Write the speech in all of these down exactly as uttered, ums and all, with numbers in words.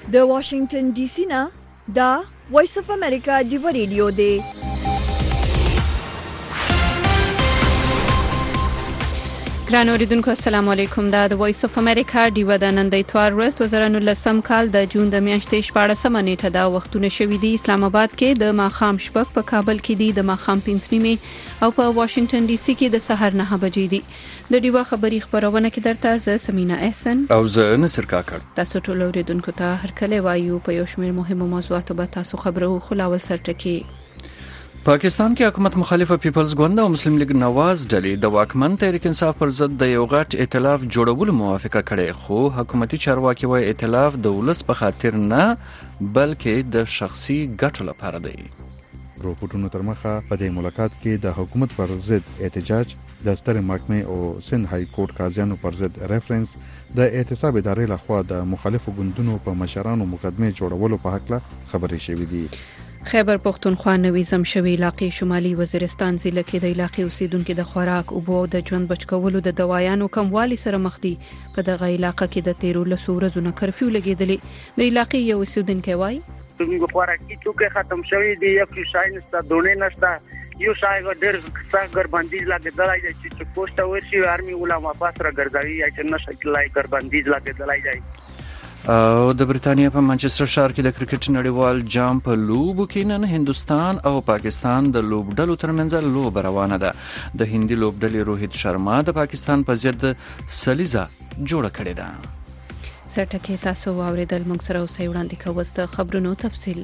د واشنگټن ډي سي نه دا وایس اف امریکا دی ریډیو دی. ګران اوریدونکو السلام علیکم. دا د وایس اف امریکا دی ودان نن د اتوار ورځ دوه زره نولسم کال د جون د میاشتې شپاړسمه نیټه دا وختونه شوې دي. اسلام آباد کې د ماخام شپږ، په کابل کې دي د ماخام پنځه نیمه او په واشنگټن ډي سي کې د سحر نه بجې دي. د ډیوا خبری خبرونه کې درته ز سمینا احسن او ز نصر کاکړ. تاسو ټول اوریدونکو ته هر کله وایو په یو شمېر مهمو موضوعاتو به تاسو خبرو خلاول سرټکی. پاکستان کې حکومت مخالفه پیپلز ګوند او مسلم لیگ نواز ډلې د واکمن تحریک انصاف پر ضد د یو غټ ائتلاف جوړولو موافقه کړې، خو حکومتي چارواکي وايي ائتلاف د ولس په خاطر نه بلکې د شخصي ګټو لپاره دی. روپورټونو تر مخه په دې ملاقات کې د حکومت پر ضد احتجاج د ستر محکمې او سند های کورټ قاضیانو پر ضد ریفرنس د احتساب ادارې لخوا د مخالفو ګوندونو په مشرانو مقدمه جوړولو په حق له خبرې شوې دي. خیبر پختونخوا نویزم شوی علاقې شمالي وزیرستان ضلع کې د علاقې اوسیدونکو د خوراک او بو د ژوند بچکولو د دوايانو کموالي سره مخ دي. په دغه علاقې کې د تیرو لسو ورځو نه کرفیو لګیدلې. د علاقې یو اوسیدونکو وايي موږ خوراکي چوکه ختم شوی دی، یو شای نشته، دونه نشته، یو شای ډېر څنګه باندې لګیدلای دی چې پوسټ ورشي آرمي علماء پاس را ګرځوي چې نشه کلای ګر باندې لګیدلای دی. او د بریتانیا په مانچستر ښار کې د کرکټ نړیوال جام په لوبو کې نن هندستان او پاکستان د لوبډلو ترمنځ لوب روانه ده. د هندي لوبډلې روهیت شرما د پاکستان په ضد سلیزه جوړه کړې ده. سرټکی تاسو واوریدل، موږ سره اوسئ وړاندې کوو د خبرونو تفصیل.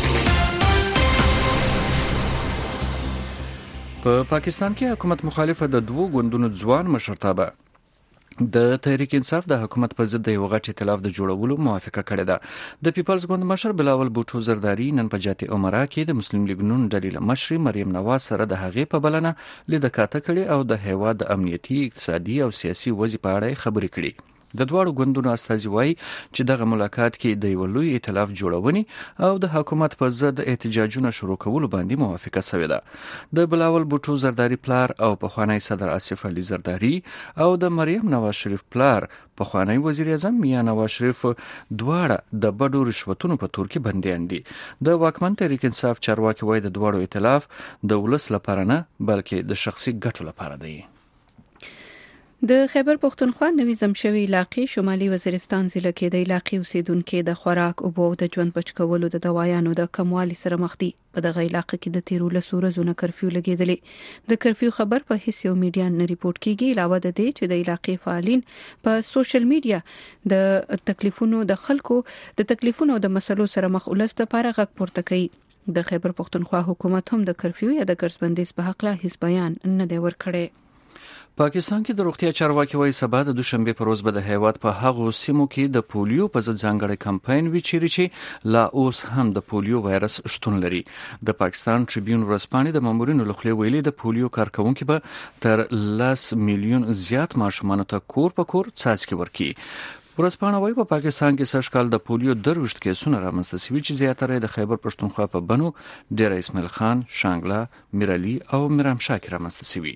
په پاکستان کې حکومت مخالفه د دوو ګوندونو ځوان مشرتابه د تحریک انصاف د حکومت په ضد د یو غټ ائتلاف د جوړولو موافقه کړې ده. د پیپلز ګوند مشر بلاول بوټو زرداری نن په جاتي عمره کې د مسلم لیگ نون ډلې مشر مریم نواز سره د هغې په بلنه لیدکاته کړې او د هیواد د امنیتي، اقتصادي او سیاسي وضع په اړه خبرې کړې. د دواړو ګوندونو استازي وایي چې دغه ملاقات کې د یو لوی ائتلاف جوړونې او د حکومت په ضد احتجاجونه شروع کولو باندې موافقه شوې ده. د بلاول بوټو زرداری پلار او پخوانی صدر آصف علي زرداری او د مریم نواز شریف پلار پخوانی وزیر اعظم میاں نواز شریف دواړه د بډو رشوتونو په تور کې بندیان دي. د واکمن تحریک انصاف چارواکي وایي د دواړو ائتلاف د ولس لپاره نه بلکې د شخصي ګټو لپاره دی. د خیبر پختونخوا نویزم شوی علاقې شمالي وزیرستان ضلع کې د علاقې اوسیدونکو د خوراک او بو د ژوند بچکولو د دوايانو د کموالي سره مخ دي. په دغه علاقې کې د تیرو لسو ورځو نه کرفیو لګیدلې. د کرفیو خبر په هیڅ یو میډیا نه ریپورت کیږي، علاوه د دې چې د علاقې فعالین په سوشل میډیا د تکلیفونو د خلکو د تکلیفونو د مسلو سره مخ ولست لپاره غږ پورته کوي. د خیبر پختونخوا حکومت هم د کرفیو یا د ګرځبندیز په حق له هیڅ بیان نه دی ورکړی. پاکستان کې د روغتیا چارواکي وايي سبا د دوشنبه په ورځ به د هیواد په هغو سیمو کې د پولیو په ضد ځانګړی کمپاین وی چې لا اوس هم د پولیو وایرس شتون لري. د پاکستان ټریبیون ورځپاڼې د مامورینو لخوا ویلي د پولیو کارکونکو به تر لس میلیون زیات ماشومان ته کور په کور څاڅکي ورکړي. ورځپاڼه وايي په پاکستان کې سږ کال د پولیو دروشت کیسونه رامنځته شوي چې زیاتره د خیبر پښتونخوا په بنو، ډیر اسماعیل خان، شانګله، میرعلي او میرامشاه کې رامنځته شوي.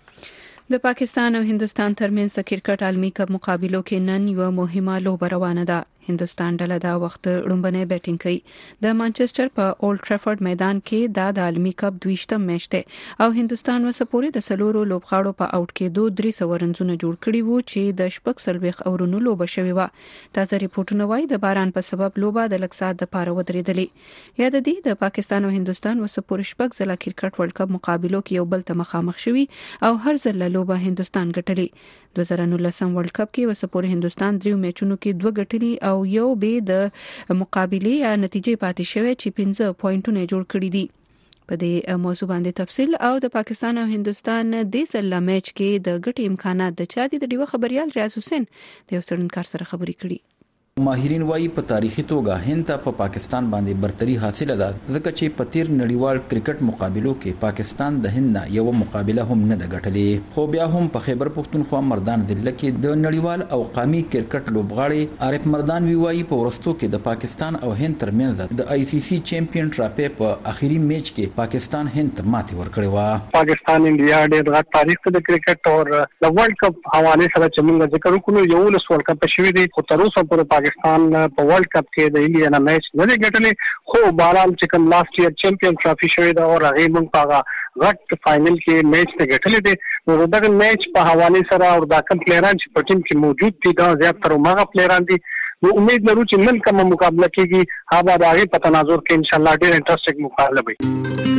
د پاکستان او هندستان ترمنځ د کرکټ عالمي کپ مقابلو کې نن یو مهمه لوبه روانه ده. هندستان ډله دا وخت لومبنه بیټینګ کوي. د مانچستر په اولډ ټرافورډ میدان کې دا د عالمي کپ دویشتم میچ دی او هندستان وسپوري د سلورو لوبغاړو په اوټ کې دوه درې سو رنزونه جوړ کړي وو چې د شپږ سلويخ اورونو لوبه شوی و. تازه ریپورتونه وايي د باران په سبب لوبه د لکسات د پاره ودرېدلې. یا د دې د پاکستان او هندستان وسپوري شپږ ځله کرکټ ورلد کپ مقابلو کې یو بل ته مخامخ شوي او هر ځل لوبه هندستان ګټلې. دوه زره نولسم ورلد کپ کې وسپوري هندستان دریو میچونو کې دوه ګټلي او یو به د مقابله یا نتیجې پاتې شوی چې پنځه پوینټونه جوړ کړي دي. په دې موضوع باندې تفصیل او د پاکستان او هندستان د سله میچ کې د ګټې امکانات د چا دي د ډیو خبريال ریاض حسین د یو سړنکار سره خبرې کړي. ماهرین وايي په تاریخي توګه هند ته په پاکستان باندې برتری حاصله ده ځکه چې په تیر نړیوال کرکټ مقابلو کې پاکستان د هند نه یو مقابله هم نه ده ګټلې. خو بیا هم په خیبر پختونخوا مردان ضلع کې د نړیوال او قومي کرکټ لوبغاړي عارف مردان وی په ورستو کې د پاکستان او هند ترمنځ د آی سی سی چیمپیون ټرافي په اخیری میچ کې پاکستان هند ته ماتې ورکړې و. پاکستان انډیا ډېر غټ تاریخ د کرکټ او د ورلد کپ حواله سره چې موږ ذکر وکړو یو لس ورلد کپ شوی دی خو تر اوسه پورې پاکستان په ورلد کپ کې د انډیا نه میچ نه ګټلې، خو بهرحال چې کوم لاست ایئر چیمپیون ټرافي شوی دا او هغه موږ په غټ فائنل کې میچ نه ګټلې دي. نو دغه میچ په حواله سره او دا کوم پلیران چې په ټیم کې موجود دي دا زیات تر ماغه پلیران دي. نو امید لرو چې نن کومه مقابله کیږي هغه د هغه په تناظر کې ان شاء الله ډېر انټرېسټینګ مقابله وي.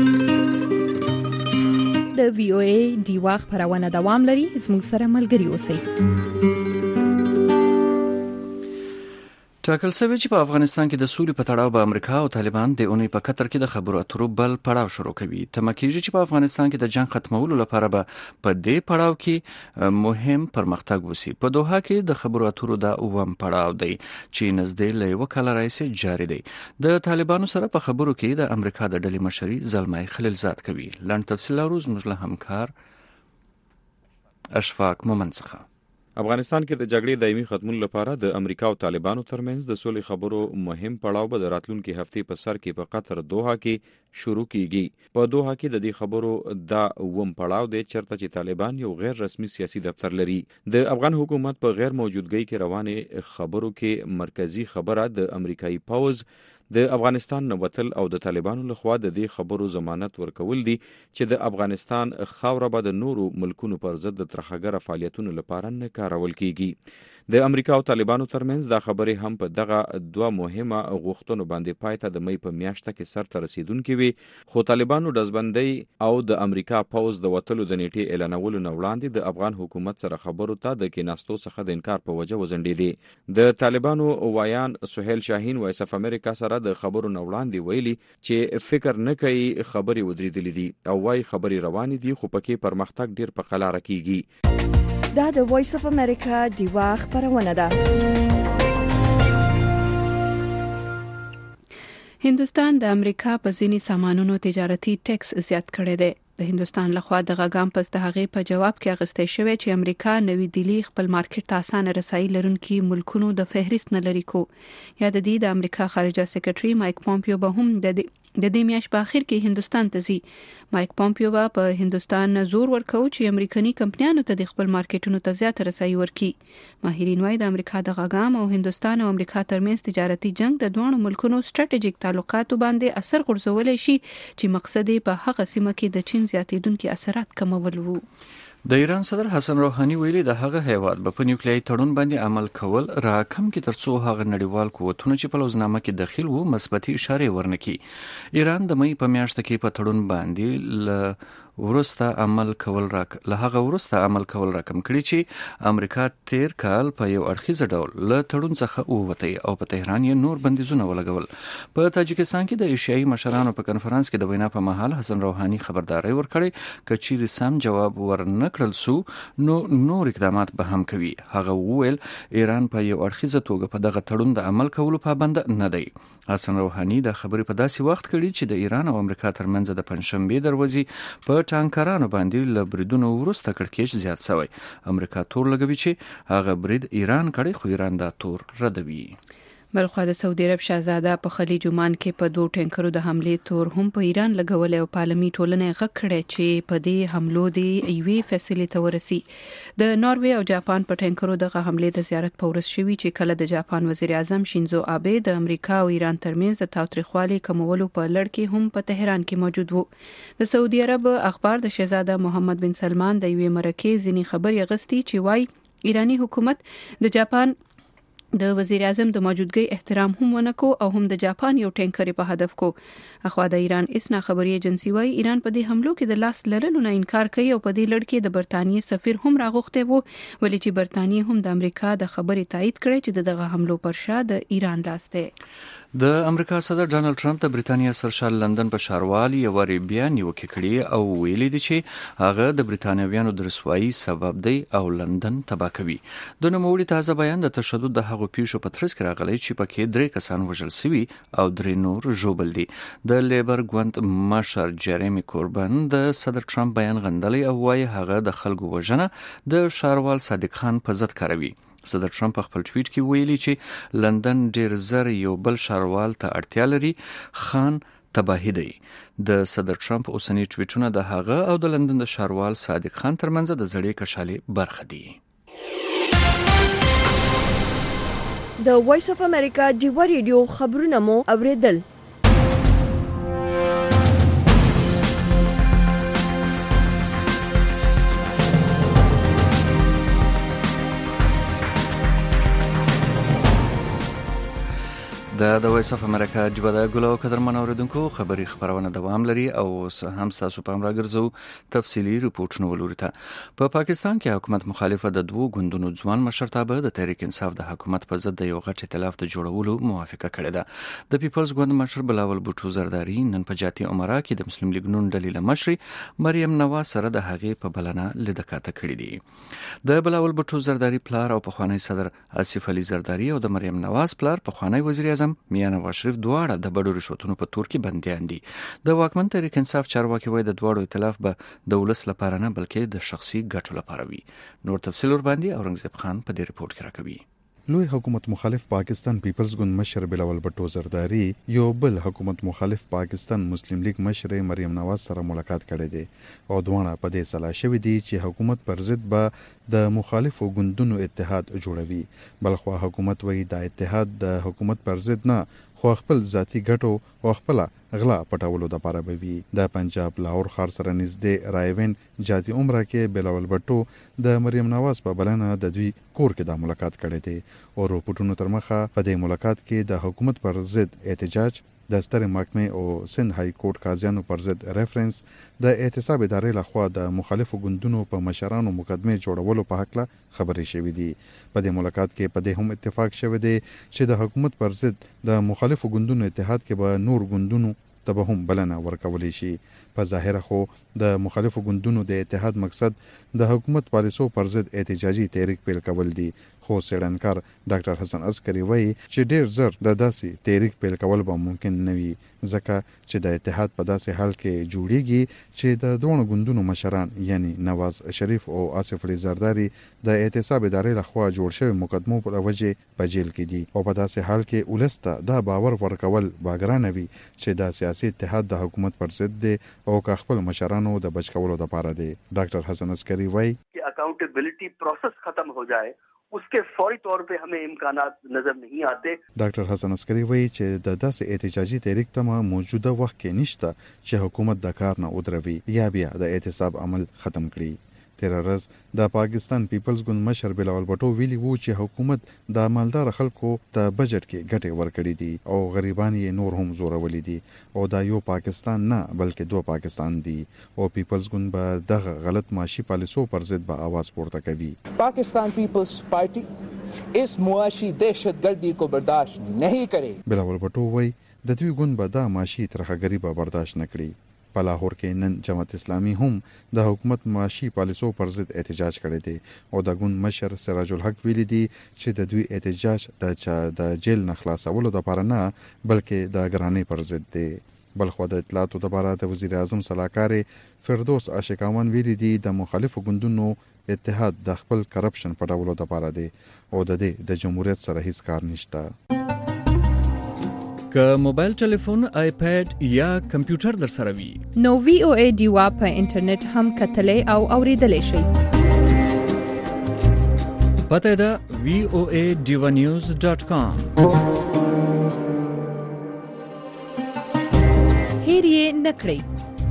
د وی او ای دی واخ پرونه دوام لري، زموږ سره ملګری اوسئ. ټاکل شوی چې په افغانستان کې د سولې په تړاو به امریکا او طالبان د اونۍ په قطر کې د خبرو اترو بل پړاو شروع کوي. تمکیږي چې په افغانستان کې د جنگ ختمولو لپاره به په دې پړاو کې مهم پرمختګ وسی. په دوحه کې د خبرو اترو د اوم پړاو دی چې نږدې له یو کال راځي جاری دی. د طالبانو سره په خبرو کې د امریکا د ډلې مشري زلمای خلیلزاد کوي. لاندې تفصیل روز موږ له همکار اشفاق مومن څخه. افغانستان کې د جګړې دایمي ختمولو لپاره د امریکا او طالبانو ترمنځ د سولې خبرو مهم پړاو به د راتلونکي هفتې په سر کې په قطر دوحه کې شروع کیږي. په دوحه کې د دې خبرو دا اوم پړاو دی چرته چې طالبان یو غیر رسمي سیاسي دفتر لري. د افغان حکومت په غیر موجودګۍ کې روانه خبرو کې مرکزی خبره د امریکایي پوز د افغانستان نوتل او د طالبانو لخوا د دې خبرو ضمانت ورکول دي چې د افغانستان خاوره به د نورو ملکونو پر ضد د ترخګره فعالیتونو لپاره نه کارول کیږي. د امریکا او طالبانو ترمنځ دا خبرې هم په دغه دوه مهمه غوښتنو باندې پایته د مې په میاشت کې سر ته رسیدونکې وي، خو طالبانو دزبندۍ او د امریکا پوز د وټلو د نیټې اعلانولو نه وړاندې د افغان حکومت سره خبرو ته د کیناستو څخه د انکار په وجه وزندېدي. د طالبانو وایان سهیل شاهین وایس اف امریکا سره د خبرو نه وړاندې ویلي چې فکر نه کوي خبرې ودرېدلې دي او وايي خبرې روانې دي خو پکې پرمختګ ډیر په قلاره کیږي. دا د وایس اف امریکا دی واخ پرونه ده. هندوستان د امریکا په ځینې سامانونو تجارتي ټیکس زیات کړی دی. د هندوستان لخوا د غاګام پس د هغې په جواب کې اغستې شوی چې امریکا نوې دلی خپل مارکیټ ته اسانه رسایي لرونکي ملکونو د فهرست نه لري کو. یا د دې د امریکا خارجه سکرټري مایک پومپیو به هم د د دې میاشت په اخر کې هندوستان ته ځي. مایک پومپیو به په هندوستان زور ورکو چې امریکایي کمپنیانو ته د خپل مارکیټونو ته زیات رسایي ورکړي. ماهرین وايي د امریکا د غاګام او هندوستان او امریکا ترمنځ تجارتي جنگ د دوه ملکونو ستراتیژیک تعلقاتو باندې اثر غورځولای شي چې مقصد یې په هغه سیمه کې د چین زیاتیدونکو اثرات کمول وو. د ایران صدر حسن روحاني ویلي د هغه هیواد په نیوکلیایي تړون باندې عمل کول راکم کې ترڅو هغه نړیوال قوتونه چې په لوزنامه کې داخل وو مثبتي اشاره ورنکي. ایران د مې په میاشت کې په تړون باندې ل ورسته عمل کول راک له هغه ورسته عمل کول راکم کړی چې امریکا تیر کال په یو اړخیز ډول له تړون څخه ووتی او په تهران یې نور بندیزونه ولګول. په تاجکستان کې د ایشیایي مشرانو په کنفرانس کې د وینا په مهال حسن روحاني خبرداري ورکړي چې سم جواب ورنکړل سو نو نور اقدامات به هم کوي. هغه وویل ایران په یو اړخیز توګه په دغه تړون د عمل کولو پابند نه دی. حسن روحاني د خبرې په داسې وخت کړي چې د ایران او امریکا ترمنځ د پنځشنبه دروازې په ټانکرانو باندې له بریدونو وروسته کړکېچ زیات شوی. امریکا تور لګوي چې هغه برید ایران کړي خو ایران دا تور ردوي. بلخوا د سعودي عرب شاهزاده په خلیج عمان کې په دوه ټینکرو د حمله تور هم په ایران لګول او عالمي ټولنه غږ کړي چې په دې حملو دی ایوې فیصلې ته ورسي. د ناروې او جاپان په ټینکرو دغه حمله د زیارت په ورس شوی چې کله د جاپان وزیر اعظم شینزو آبه د امریکا او ایران ترمنځ د تاوتریخوالي کمولو په لړ کې هم په تهران کې موجود وو. د سعودي عرب اخبار د شاهزاده محمد بن سلمان د یوې مرکې ځینی خبري غستی چې وای ایرانی حکومت د جاپان د وزیر اعظم د موجودګۍ احترام هم ونکو او هم د جاپان یو ټینکر په هدف کو. اخوا د ایران اسنا خبري ایجنسی وايي ایران په دې حملو کې د لاس لرلو نه انکار کوي او په دې لړ کې د برتانیې سفیر هم راغوښته وو ولې چې برتانیې هم د امریکا د خبرې تایید کړي چې دغه حملو پر شا د ایران لاس دی. د امریکا صدر ډانلډ ټرمپ د بریتانیا سرشال لندن په ښاروالي یو بیان نیوکه کړې او ویلي دي چې هغه د بریتانیایانو د رسوایي سبب دی او لندن تباه کوي. د نوموړي تازه بیان د تشدد د هغو پیښو په ترڅ کې راغلی چې پکې درې کسان وژل شوي او درې نور ژوبل دي. د لیبر ګوند مشر جریمی کوربن د صدر ټرمپ بیان غندلی او وايي هغه د خلکو وژنه د ښاروال صادق خان په ضد کاروي. صدر ټرمپ خپل ټویټ کې ویلي چې لندن ډیر زر یو بل ښاروال ته اړتیا لري، خان تباهي دی. د صدر ټرمپ اوسنی ټویټونه د هغه او د لندن د ښاروال صادق خان ترمنځ د زړې کشالې برخه دي. د وایس اف امریکا ډیوا ریډیو خبرونه مو اوریدل. د د وایس اف امریکا ډیوا د ګلو قدرمن اوریدونکو خبري خبرونه دوام لري او هم تاسو په امر راګرځو تفصيلي ریپورتونه ولورته. په پاکستان کې حکومت مخالفه د دوو ګوندونو ځوان مشرتابه د تحریک انصاف د حکومت په ضد د یو غټ ائتلاف د جوړولو موافقه کړې ده. د پیپلز ګوند مشر بلاول بوټو زرداری نن په جاتي عمره کې د مسلم لیگ نون دلیل مشري مریم نواز سره د هغې په بلنه لیدکاته کړې دي. د بلاول بوټو زرداری پلار او پخوانی صدر آصف علي زرداری او د مریم نواز پلار پخوانی وزیر اعظم میاں نواز شریف دواړه د بډو رشوتونو په تور کې بنديان دي. د واکمن تحریک انصاف چارواکي وایي د دواړو ائتلاف به د ولس لپاره نه بلکې د شخصي ګټو لپاره وي. نور تفصیل ور باندې اورنګزیب خان په دې ریپورت کې راکوي. لوی حکومت مخالف پاکستان پیپلز ګوند مشر بلاول بټو زرداری یو بل حکومت مخالف پاکستان مسلم لیگ مشر مریم نواز سره ملاقات کړی دی او دوه په دې سلا شوې دي چې حکومت پر ضد به د مخالفو ګوندونو اتحاد جوړوي. بلخو حکومت وایي د اتحاد د حکومت پر ضد نه خو خپل ذاتی ګټو او خپل غلا پټولو د پاره بوي. د پنجاب لاهور ښار سره نږدې رایوین جاتي عمره کې بلاول بټو د مریم نواز په بلنه د دوی کور کې د ملاقات کړی دی او رپورټونو تر مخه په دې ملاقات کې د حکومت پر ضد احتجاج د ستر محکمې او سند های کورټ قاضیانو پر ضد ریفرنس د احتساب ادارې لخوا د مخالفو ګوندونو په مشرانو مقدمه جوړولو په حق له خبرې شوې دي. په دې ملاقات کې په دې هم اتفاق شوی دی چې د حکومت پر ضد د مخالفو ګوندونو اتحاد کې به نور ګوندونو ته به هم بلنه ورکولې شي. په ظاهر خو د مخالفو ګوندونو د اتحاد مقصد د حکومت پالیسو پر ضد احتجاجي تحریک پیل کول دي. خو سیړنکار ډاکټر حسن عسکری وایي چې ډیر زر د داسې تحریک پیل کول به ممکن نه وي ځکه چې د اتحاد په داسې حال کې جوړیږي چې د دوه ګوندونو مشران یعنی نواز شریف او آصف علي زرداری د احتساب ادارې لخوا جوړ شوی مقدمو په وجه په جیل کې دي او په داسې حال کې ولسته دا باور ورکول باګرانه وي چې د سیاسي اتحاد د حکومت پر ضد دی او که خپل مشرانو د بچ کولو لپاره دی. ډاکټر حسن عسکری وایي कि accountability process खत्म हो जाए उसके फौरी तौर पे हमें इम्कानात नजर नहीं आते. ډاکټر حسن عسکری وایي چې د داسې احتجاجي تحریک ته موجوده وخت کې نشته چې حکومت د کار نه ودروي یا بیا د احتساب عمل ختم کړي. تیر ورځ د پاکستان پیپلز ګوند مشر بلاول بټو ویلي وو چې حکومت د مالدار خلکو ته بجټ کې ګټه ورکړي دي او غریبان یې نور هم زورولي دي او دا یو پاکستان نه بلکې دوه پاکستان دي او پیپلز ګوند به دغه غلط معاشي پالیسو پر ضد به आवाज پورته کوي. पाकिस्तान पीपल्स पार्टी इस मुआशी दहशतगर्दी को बर्दाश्त नहीं करे. بلاول بټو وایي د دوی ګوند به دا معاشي ترهګری به برداشت نه کړي. په لاهور کې نن جماعت اسلامي هم د حکومت معاشي پالیسو پر ضد احتجاج کړی دی او د ګوند مشر سراج الحق ویلي دی چې د دوی احتجاج د چا د جیل نه خلاصولو لپاره نه بلکې د ګرانۍ پر ضد دی. بلخو د اطلاعاتو لپاره د وزیر اعظم صلاحکار فردوس عاشقاوان ویلي دی د مخالفو ګوندونو اتحاد د خپل کرپشن پټولو لپاره دی او د دې د جمهوریت سره هیڅ کار نشته. که موبایل ټلیفون آیپاد یا کمپیوټر در سره وي نو وی او ای ډیوا په انټرنیټ هم کتلې او اوریدلې شئ. پته ده وی او ای ډیوا نیوز ډاٹ کام. هیر یې نکړئ.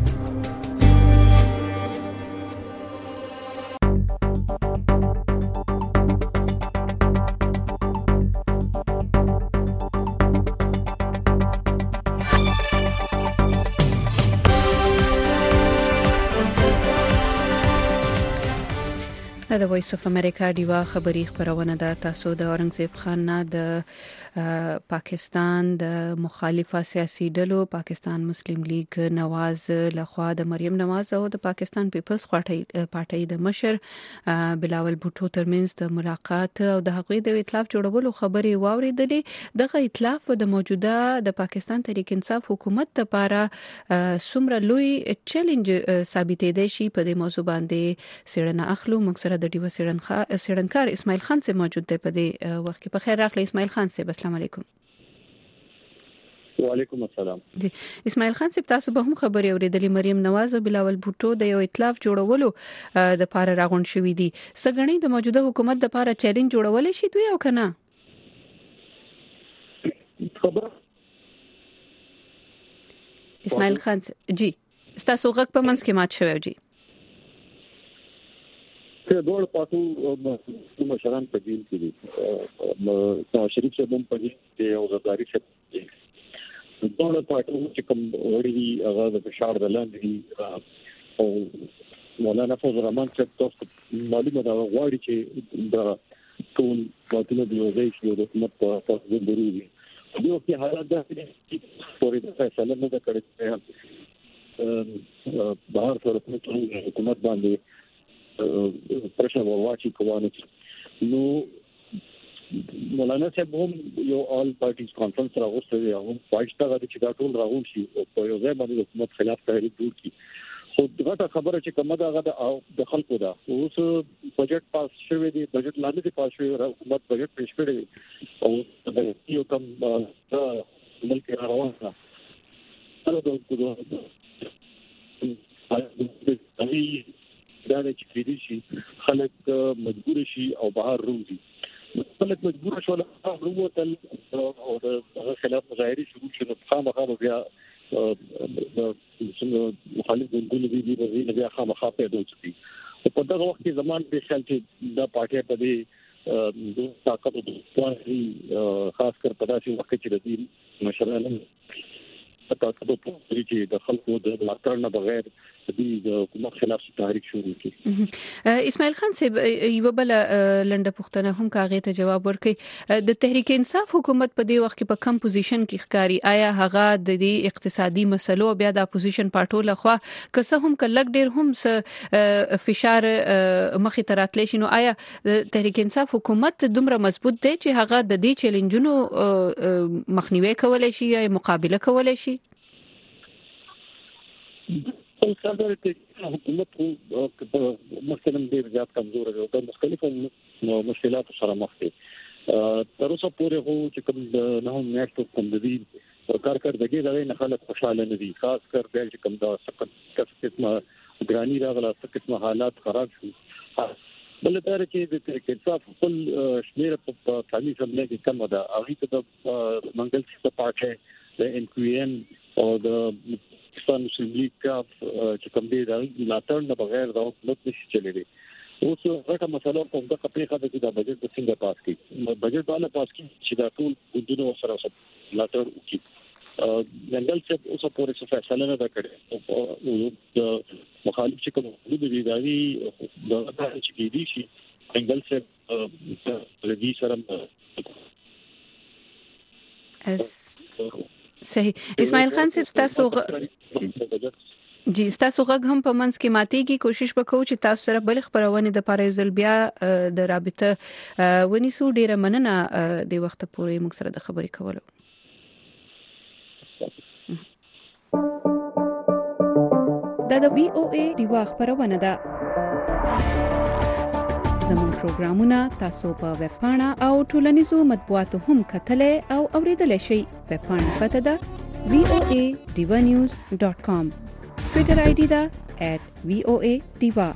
د وایس اف امریکا ډیوا خبری خبرونه ده. تاسو د اورنګزیب خان نه د پاکستان د مخالفه سیاسي ډلو پاکستان مسلم لیگ نواز لخوا د مریم نواز او د پاکستان پیپلز پارټي د مشر بلاول بوټو ترمنځ د ملاقات او د هغوی د ائتلاف جوړولو خبرې واوریدلې. دغه ائتلاف د موجوده د پاکستان تحریک انصاف حکومت لپاره څومره لوی چیلنج ثابتې دی شي په دې موضوع باندې سیړنه اخلو. موږ سره د ډیوا سیړنکار اسماعیل خان سے موجود دی په دې وخت کې. په خیر راغلی اسماعیل خان سے. السلام علیکم. وعلیکم السلام. جی اسماعیل خان صاحب تاسو به هم خبري اوریدلې مریم نواز او بلاول بوټو د یو ائتلاف جوړولو د پاره راغون شوې دي. سګنی د موجوده حکومت د پاره چیلنج جوړول شي دوی او کنه؟ خبر اسماعیل خان جی ستاسو غږ په منځ کې مات شوی جی ته ډول پاتو مشران په دې کې دي نو شریف صاحب هم په دې کې او غزاري څه ډول پاتو چې کوم وړي هغه د فشار دلاندې او مولانا فوز الرحمن چې تاسو معلومه دا غواړي چې دا ټول پاتو د یو ځای کې د حکومت په تاسو ضروري دي یو کې حالات دا چې پورې د فیصله نه کړي بهر سره په حکومت باندې پرشن ورواچی کوانه نو مولانا صاحب هم یو آل پارټیز کانفرنس راغوسته دی او پښتا غوډه چې دا ټول راغون شي په یو ځای باندې حکومت خلاف تحریک جوړ کی خو دغه خبره چې کومه دا غده د خلکو دا اوس بجټ پاس شوی دی بجټ لاندې پاس شوی حکومت بجټ پیش کړی او یو کم ملک روان ده دا د دا چې کېدی شي خلک مجبور شي او بهر روزي خلک مجبور شو له وروتل او د خلاف مظاهره شروع شول خامخا بیا مخالف ګوندونه دي د بیا خامخا پیدا شي په دغه وخت کې زمان په خیال چې دا پارټي په دې د طاقت او خاص کر په داسې وخت کې د مشرانو طاقت په چې د خلکو د ملاتړ نه بغیر د حکومت خلاف تحریک شروع کی اسماعیل خان صاحب یو بل لنډه پوښتنه هم کاغه ته جواب ورکړي د تحریک انصاف حکومت په دې وخت کې په کم پوزیشن کې ښکاری آیا هغه د دې اقتصادي مسلو بیا د اپوزیشن پارټو لخوا که څه هم کلک ډیر هم فشار مخې تراتلی شي نو آیا تحریک انصاف حکومت دومره مضبوط دی چې هغه د دې چیلنجونو مخنیوي کولای شي یا مقابله کولای شي خبره ته حکومت مثلا ډیر زیات کمزور دی او مختلفو مشکلاتو سره مخ دي تر اوسه پورې هو چې کوم نه هم نیټ کوم دي کارکړدګي دغه نه خلک خوشاله نه دي خاص کر د چې کوم دا سخت قسمه ګرانی راغله سخت قسمه حالات خراب شو بل تر چې د تحریک انصاف خپل شمیر په تعلیمي سملې کې کم ده هغه ته د منګل څخه پاتې د ان کیو ان او د پاکستان مسلم لیگ کا چې کوم دی دا لاتړ نه بغیر دا حکومت نشي چلېږي اوس غټه مسله په دغه خپل خاطر چې دا بجټ د څنګه پاس کی بجټ باندې پاس کی چې دا ټول ګوندونه سره لاتړ وکړي ننګل چې اوس پورې څه فیصله نه کړي او مخالف چې کوم حدود دي دا وی دا چې کېدی شي ننګل چې د دې سره صحیح اسماعیل خان صاحب تاسو جی تاسو غږ هم په منځ کې ماتيږي کوشش وکړو چې تاسو سره بل خبرونه د پاره یوزل بیا د رابطه ونیسو ډیره مننه د وخت پورې موږ سره د خبرې کولو دا د وی او ای دی خبرونه ده زموږ پروګرامونه تاسو په ویب پاڼه او ټولنیزو مطبوعاتو هم کتلای او اوریدلای شئ ویب پاڼه پته ده وی او ای ډیوا نیوز ډاٹ کام ټویټر آی ډی ده ایٹ وی او ای ډیوا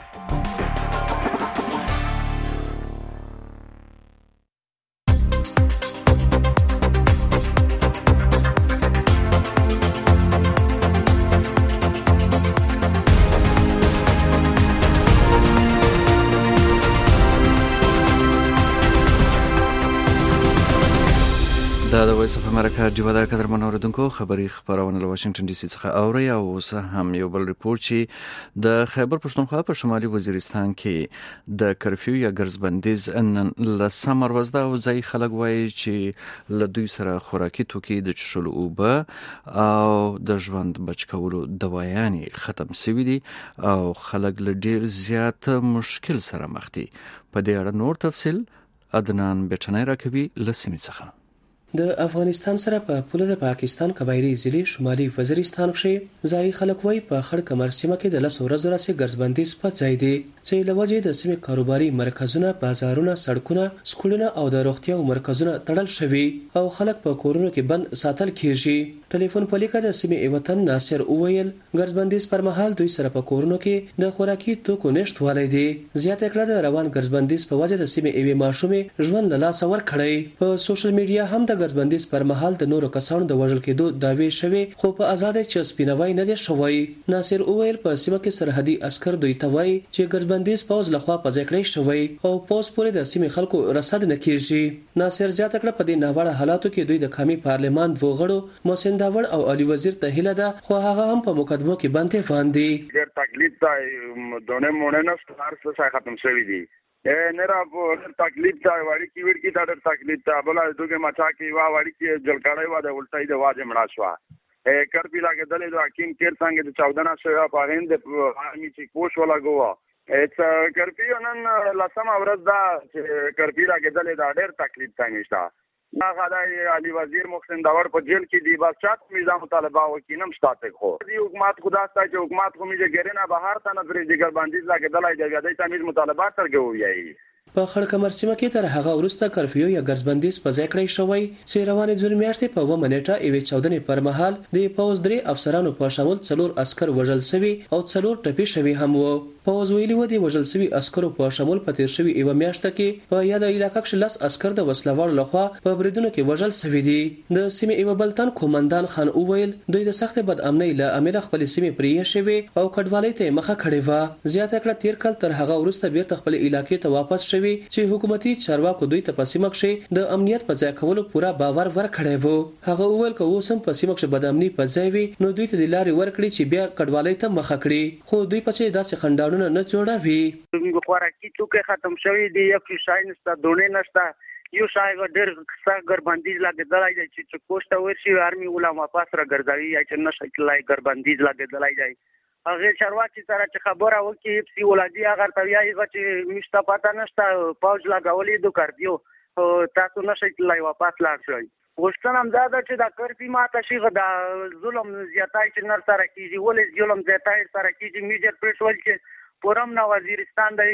دا د وایس اف امریکا جوړه د قدر منوردونکو خبري خبرونه له واشنگټن ډي سي څخه اوري او اوس هم یو بل ریپورت چې د خیبر پښتونخوا په شمالي وزیرستان کې د کرفیو یا ګرځبندیز نن لسم ورځ او ځای خلک وایي چې له دوی سره خوراکي توکي د چشلو اوبه او د ژوند بچکولو دوايانې ختم شوي دي او خلک له ډیر زیات مشکل سره مخ دي په دې اړه نور تفصيل عدنان بټنۍ راکوي لسمې څخه د افغانستان سره په پوله د پاکستان قبایلی ضلع شمالي وزیرستان کې ځای خلک وای په خړ کمر سیمه کې د لس ورځې راځي ګرځبندیز په ځای دی چې لوجه د سیمې کاروباري مرکزونه بازارونه سړکونه سکولونه او د روغتیا مرکزونه تړل شوي او خلک په کورونو کې بند ساتل کیږي ټلیفون په لیکه د سیمې وطن ناصر اوویل ګرځبندیز پر مهال دوی سره په کورونو کې د خوراکي توکو نشټوالي دي زیاته کړه د روان ګرځبندیز په وجه د سیمې ایوي ماشومې ژوند له لاس ور کړی په سوشل میډیا هم د ګرځبندیز پر مهال د نورو کسانو د وژل کېدو دعوی شوې خو په آزاد چې سپینوي نه دي شوی. ناصر اویل په سیمه کې سرحدي عسكر دوی ته وایي چې ګرځبندیز پوز لخوا په ځای کړی شوی او پوز پورې د سیمې خلکو رصد نه کیږي. ناصر زیاته کړه په دې ناوړه حالاتو کې دوی د قومي پارلمان دوه غړو محسن داوړ او علي وزیر ته هیله ده خو هغه هم په مقدمو کې باندې باندې ډېر تکلیف ده دونه مونږ نه ستار څه ختم شوی دي نه را تکلیف ته وړي کې ور کې دا تکلیف ته بل دوی مچا کې وا وړي کې جلکړای و د ولټای د واجه مړا شو ا کر بي لاګه دلې د حکیم کیر څنګه د چودنا شو په هند آرمي چې کوش ولا ګوا اټس کرپی نن لاسم ورځ دا چې کرپی لاګه دلې دا ډېر تکلیف ته نشته ما غواړي علي وزیر محسن داور په جیل کې دی بس چات میزان مطالبه وکینم شتاته خو دی حکومت خدا ستا چې حکومت خو میږي ګرینا بهر ته نه درې دیګر باندې لاګه دلای دی د تمیز مطالبات ترګوي. په خړکمر سیمه کې تر هغه ورسته کرفیو یا ګرځبندیز په ځای کړی شوی چې روانې جون میاشتې په و منېټه ایوي چودنې پر مهال د پوز درې افسرانو په شامل څلور عسكر وژل شوی او څلور ټپي شوی هم وو. پوز ویلي و دي وژل شوی عسكرو په شامل په تیر شوی ایوه میاشته کې په یاد علاقې کې لس عسكر د وسلوال لخوا په بریدونو کې وژل شوی دي. د سیمې ایوه بلتان قومندان خان اوویل دوی د سخت بد امنۍ له امله خپل سیمې پرې شوی او کډوالۍ ته مخه کړې و. زیاته کړه تیر کال تر هغه ورسته بیرته خپل علاقې ته واپس شوی چې حکومت چارواکو دوی ته په سیمه کې د امنیت په ځای کولو پورا باور ورکړی وو. هغه وویل که اوس هم په سیمه کې بد امني په ځای وي نو دوی ته د لارې ورکړي چې بیا کډوالۍ ته مخه کړي خو دوی په چې داسې خندانونه نه جوړوي. موږ خوراکي توکي ختم شوی دي یا فشاین نشته دونه نشته یو شای ډېر څه ګرځبندیز لګیدلای دی چې کوسټا ورشي آرمي علما پاس را ګرځوي یا چې نشه کلای ګرځبندیز لګیدلای دی. هغه چارواکي سره چې خبره وکي سی ولادي هغه تویای چې مشته پتا نشته پاوج لګولې دو کار دیو تاسو نشه کلای واپس لاړ شئ. وښتنه هم دا ده چې دا کرپی ماته شي دا ظلم زیاتای چې نر سره کیږي ولې ظلم زیاتای سره کیږي میجر پېټول چې پورم نو وزیرستان دی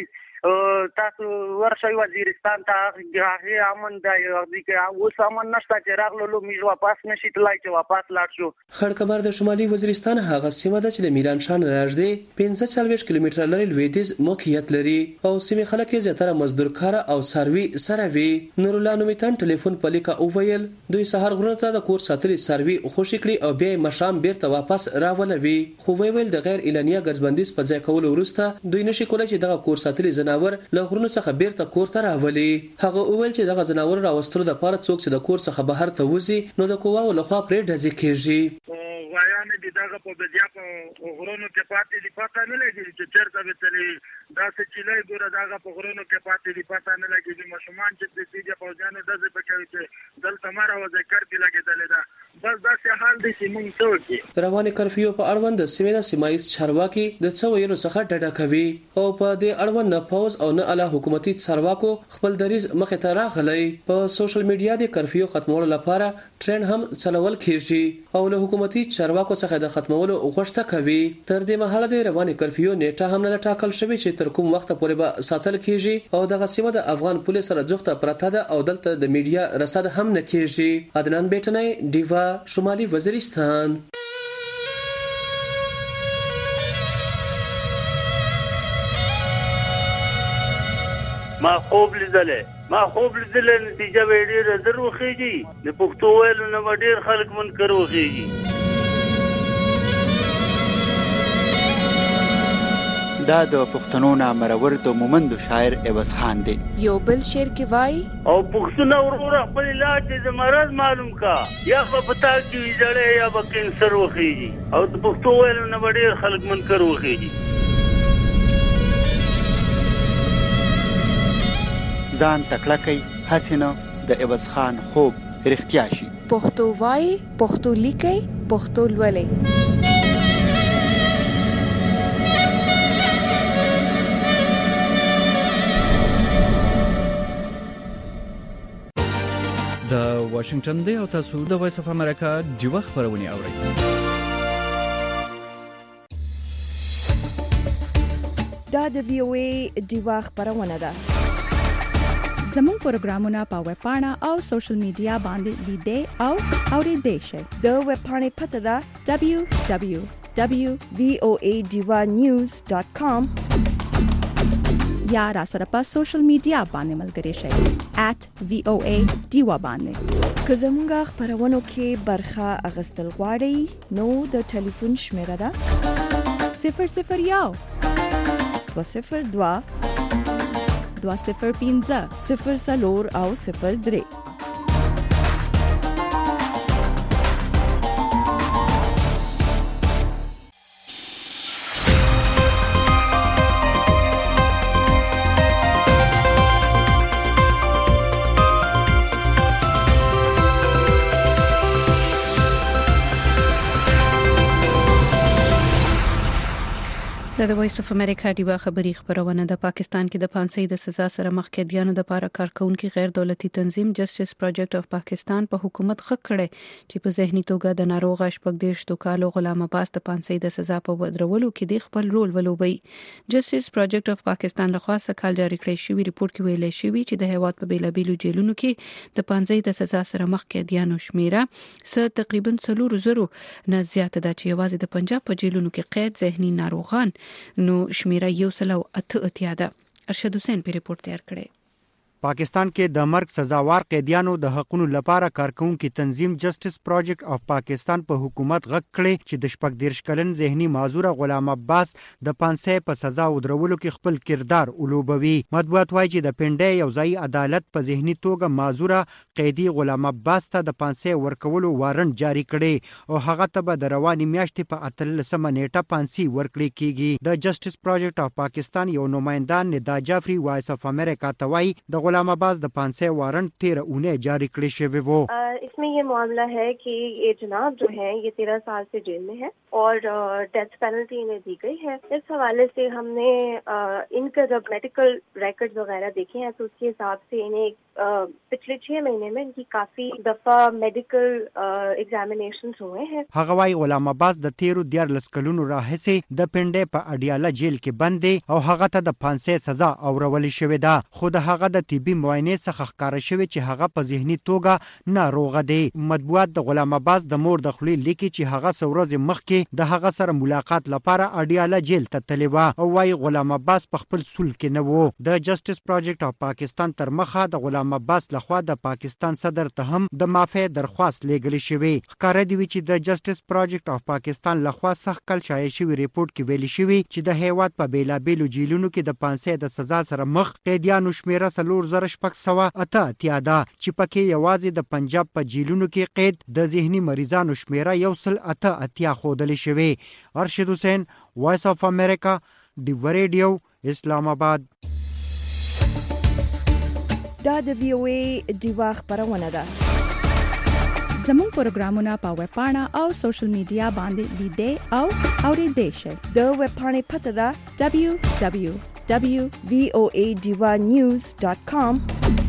تاسو ورشي وزیرستان ته هغه امن دی چې اوس امن نشته چې راغلو میږ واپس نشي تلای چې واپس لاړ شو. خړکبر د شمالي وزیرستان هغه سیمه ده چې د میران شاه نږدې پنځه څلوېښت کیلومتره لري لویدیځ موقعیت لري او سیمه خلک یې زیاتره مزدور کار او سروي سره وي. نور الله نومیتان ټلیفون په لیکه اوویل دوی سهار غرونه ته د کور ساتلي سروي خوشی کړي او بیا مشام بیرته واپس راولوي خو ویل د غیر اعلانیه ګرځبندیز په ځای کولو وروسته دوی نشي کولای چې دغه کور ساتلي زناور له غرونو څخه بیرته کور ته راولي. هغه وویل چې دغه زناور راوستلو د پاره څوک چې د کور څخه بهر ته وځي نو د قواو لخوا پرې ډزې کیږي. غوایان دي دغه په بیا په غرونو کې پاتې دي پاتې نه لګي چې چیرته به تللی دا څه چې لای ګوره دغه په غرونو کې پاتې دي پاتې نه لګي چې مشمان چې د دې په ځانو دزې پکې چې دلته مارا و ذکر کې لګیدل دا بس دا څه حال دي چې مونږ څه وکړو. رواني کرفیو په اړوند د سیمه سیمایز چارواکي د څو ویلو څخه ډډه کوي او په دې اړوند نه پوز او نه اعلی حکومتي چارواکو خپل دریز مخه ته راغلي. په سوشل میډیا د کرفیو ختمولو لپاره ټرند هم چلول کیږي او له حکومتي چارواکو څخه د ختمولو غوښتنه کوي. تر دې مهاله د رواني کرفیو نیټه هم نه ټاکل شوی چې تر کوم وخت پورې به ساتل کیږي او دغه سیمه د افغان پولیس سره جوخته پرته ده او دلته د میډیا رصد هم نه کیږي. عدنان بیٹنای دیوا شمالي وزیرستان. ما خوب لیدلې ما خوب لیدلې نتیجه به ډېر درو خېږي د پښتو ویلو نه ډېر خلک منکر وخېږي. دا د پښتنو نامرور د مومندو شاعر عوض خان دی. یو بل شعر کې وای او پښتنو ورور خپل علاج د مرض معلوم کا یا په پتا کې جړې یا په کینسر وخېږي او د پښتو ویلو نه ډېر خلک منکر وخېږي. ځان تکړه کوي حسینه د عوض خان خوب رښتیا شي. پښتو وای پښتو لیکي پښتو لولي. د واشنگټن دی او تاسو د وایس اف امریکا دیوه خبرونه اورئ. دا د وی او ای دیوه خبرونه ده. زموږ پروګرامونه په ویب پاڼه او سوشل میډیا باندې لیدئ او اوریدئ شئ. د ویب پاڼې پته ده دبليو دبليو دبليو دوت وی او ای دیوا نیوز ډاټ کام یا را سره په سوشل میډیا باندې ملګري شئ at v o a diva باندې. که زمونږ خبرونو کې برخه اغستل غواړئ نو د ټلیفون شمیره ده صفر صفر یو دوه صفر دوه دوه صفر پنځه صفر څلور او صفر درې. د وایس اف امریکا دیوا خبری خبرونه د پاکستان کې د پانسۍ د سزا سره مخ کې دیانو د لپاره کارکونکو غیر دولتي تنظیم جسټس پروجیکټ اف پاکستان په حکومت خک کړي چې په ذهني توګه د ناروغ شپږ دیش توکالو غلام عباس د پانسۍ د سزا په ودرولو کې د خپل رول ولوبي. جسټس پروجیکټ اف پاکستان لخوا سکهال جاری کړی شوی ریپورت کې ویل شوی چې د هیواد په بیلابیلو جیلونو کې د پانسۍ د سزا سره مخ کې دیانو شمیره س تقریبا څلور زرو نه زیات ده چې یوازې د پنجاب په جیلونو کې قید ذهني ناروغان نو شمیره یو سلو اته اتیا ده. ارشد حسین په ریپورت تیار کړی. پاکستان کې د مرګ سزاوار قیدیانو د حقوقو لپاره کارکونکو تنظیم جسټس پروجیکټ اف پاکستان په حکومت غږ کړي چې د شپږ دیرش کلن ذهني معذور غلام عباس د پانسۍ په سزا ودرولو کې خپل کردار ولوبوي. مطبوعات وايي چې د پنډۍ یو ځای عدالت په ذهني توګه معذور قیدی غلام عباس ته د پانسۍ ورکولو وارنټ جاری کړي او هغه ته به د رواني میاشتې په اتلسمه نیټه پانسۍ ورکړي کیږي. د جسټس پروجیکټ اف پاکستان یو نمائنده ندا جعفری وایس اف امریکا ته وايي د غلام عباس د پانسۍ وارنٹ تیرہ اونیں جاری کړی شوی وو. اس میں یہ معاملہ ہے کہ یہ جناب جو ہیں یہ تیرہ سال سے جیل میں ہے اور ڈیتھ پینلٹی انہیں دی گئی ہے. اس حوالے سے ہم نے ان کا جب میڈیکل ریکارڈ وغیرہ دیکھے ہیں تو اس کے حساب سے انہیں پچھلے چھ مہینے میں ان کی کافی دفعہ میڈیکل ایگزامینیشنز ہوئے ہیں. هغه وايي غلام عباس د تیرو دیارلس کلونو راهیسې د پنډۍ په اډیاله جیل کې بند دی او هغه ته د پانسۍ سزا اورول شوې ده. خو د هغه د طبي معاینې څخه ښکاره شوی چې هغه په ذهني توګه ناروغه دی. مطبوعات د غلام عباس د مور د خولې لیکي چې هغه څو ورځې مخکې د هغه سره ملاقات لپاره اډیاله جیل ته تللی و او وايي غلام عباس په خپل سول کې نه و. د جسټس پروجیکټ اف پاکستان تر مخه د غلام عباس لخوا د پاکستان صدر ته هم د معافی درخواست لیږل شوی. ښکاره دی چې د جسټس پروجیکټ اف پاکستان لخوا سخت کل شایع شوی ریپورت کې ویل شوی چې د هیواد په بیلابیلو جیلونو کې د پانسۍ د سزا سره مخ قیدیانو شمیره څلور زره شپږ سوه اته اتیا ده چې پکې یوازې د پنجاب په جیلونو کې قید د ذهني مریضانو شمیره یو سل اته اتیا ښودل شوی. ارشد حسین وایس اف امریکا ډیو ریډیو اسلام آباد. دا د وی او ای دیوا خبرونه ده. زموږ پروګرامونه په ویب پاڼه او سوشل میډیا باندې لیدئ او اوریدئ شئ. د ویب پاڼې پته ده دبلیو دبلیو دبلیو ډاٹ وی او ای ډیوا نیوز ډاٹ کام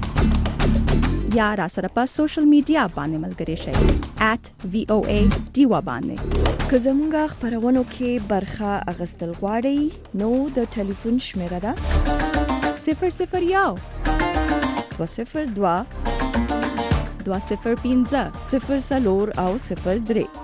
یا را سره په سوشل میډیا باندې ملګري شئ at v o a diva باندې. که زمونږ خبرونو کې برخه اغستل غواړئ نو د ټلیفون شمیره ده صفر صفر یو دوه صفر دوه دوه صفر پنځه صفر څلور او صفر درې.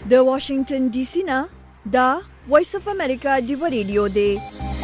د واشنگټن ډي سي نه دا وایس اف امریکا دی ریډیو دی.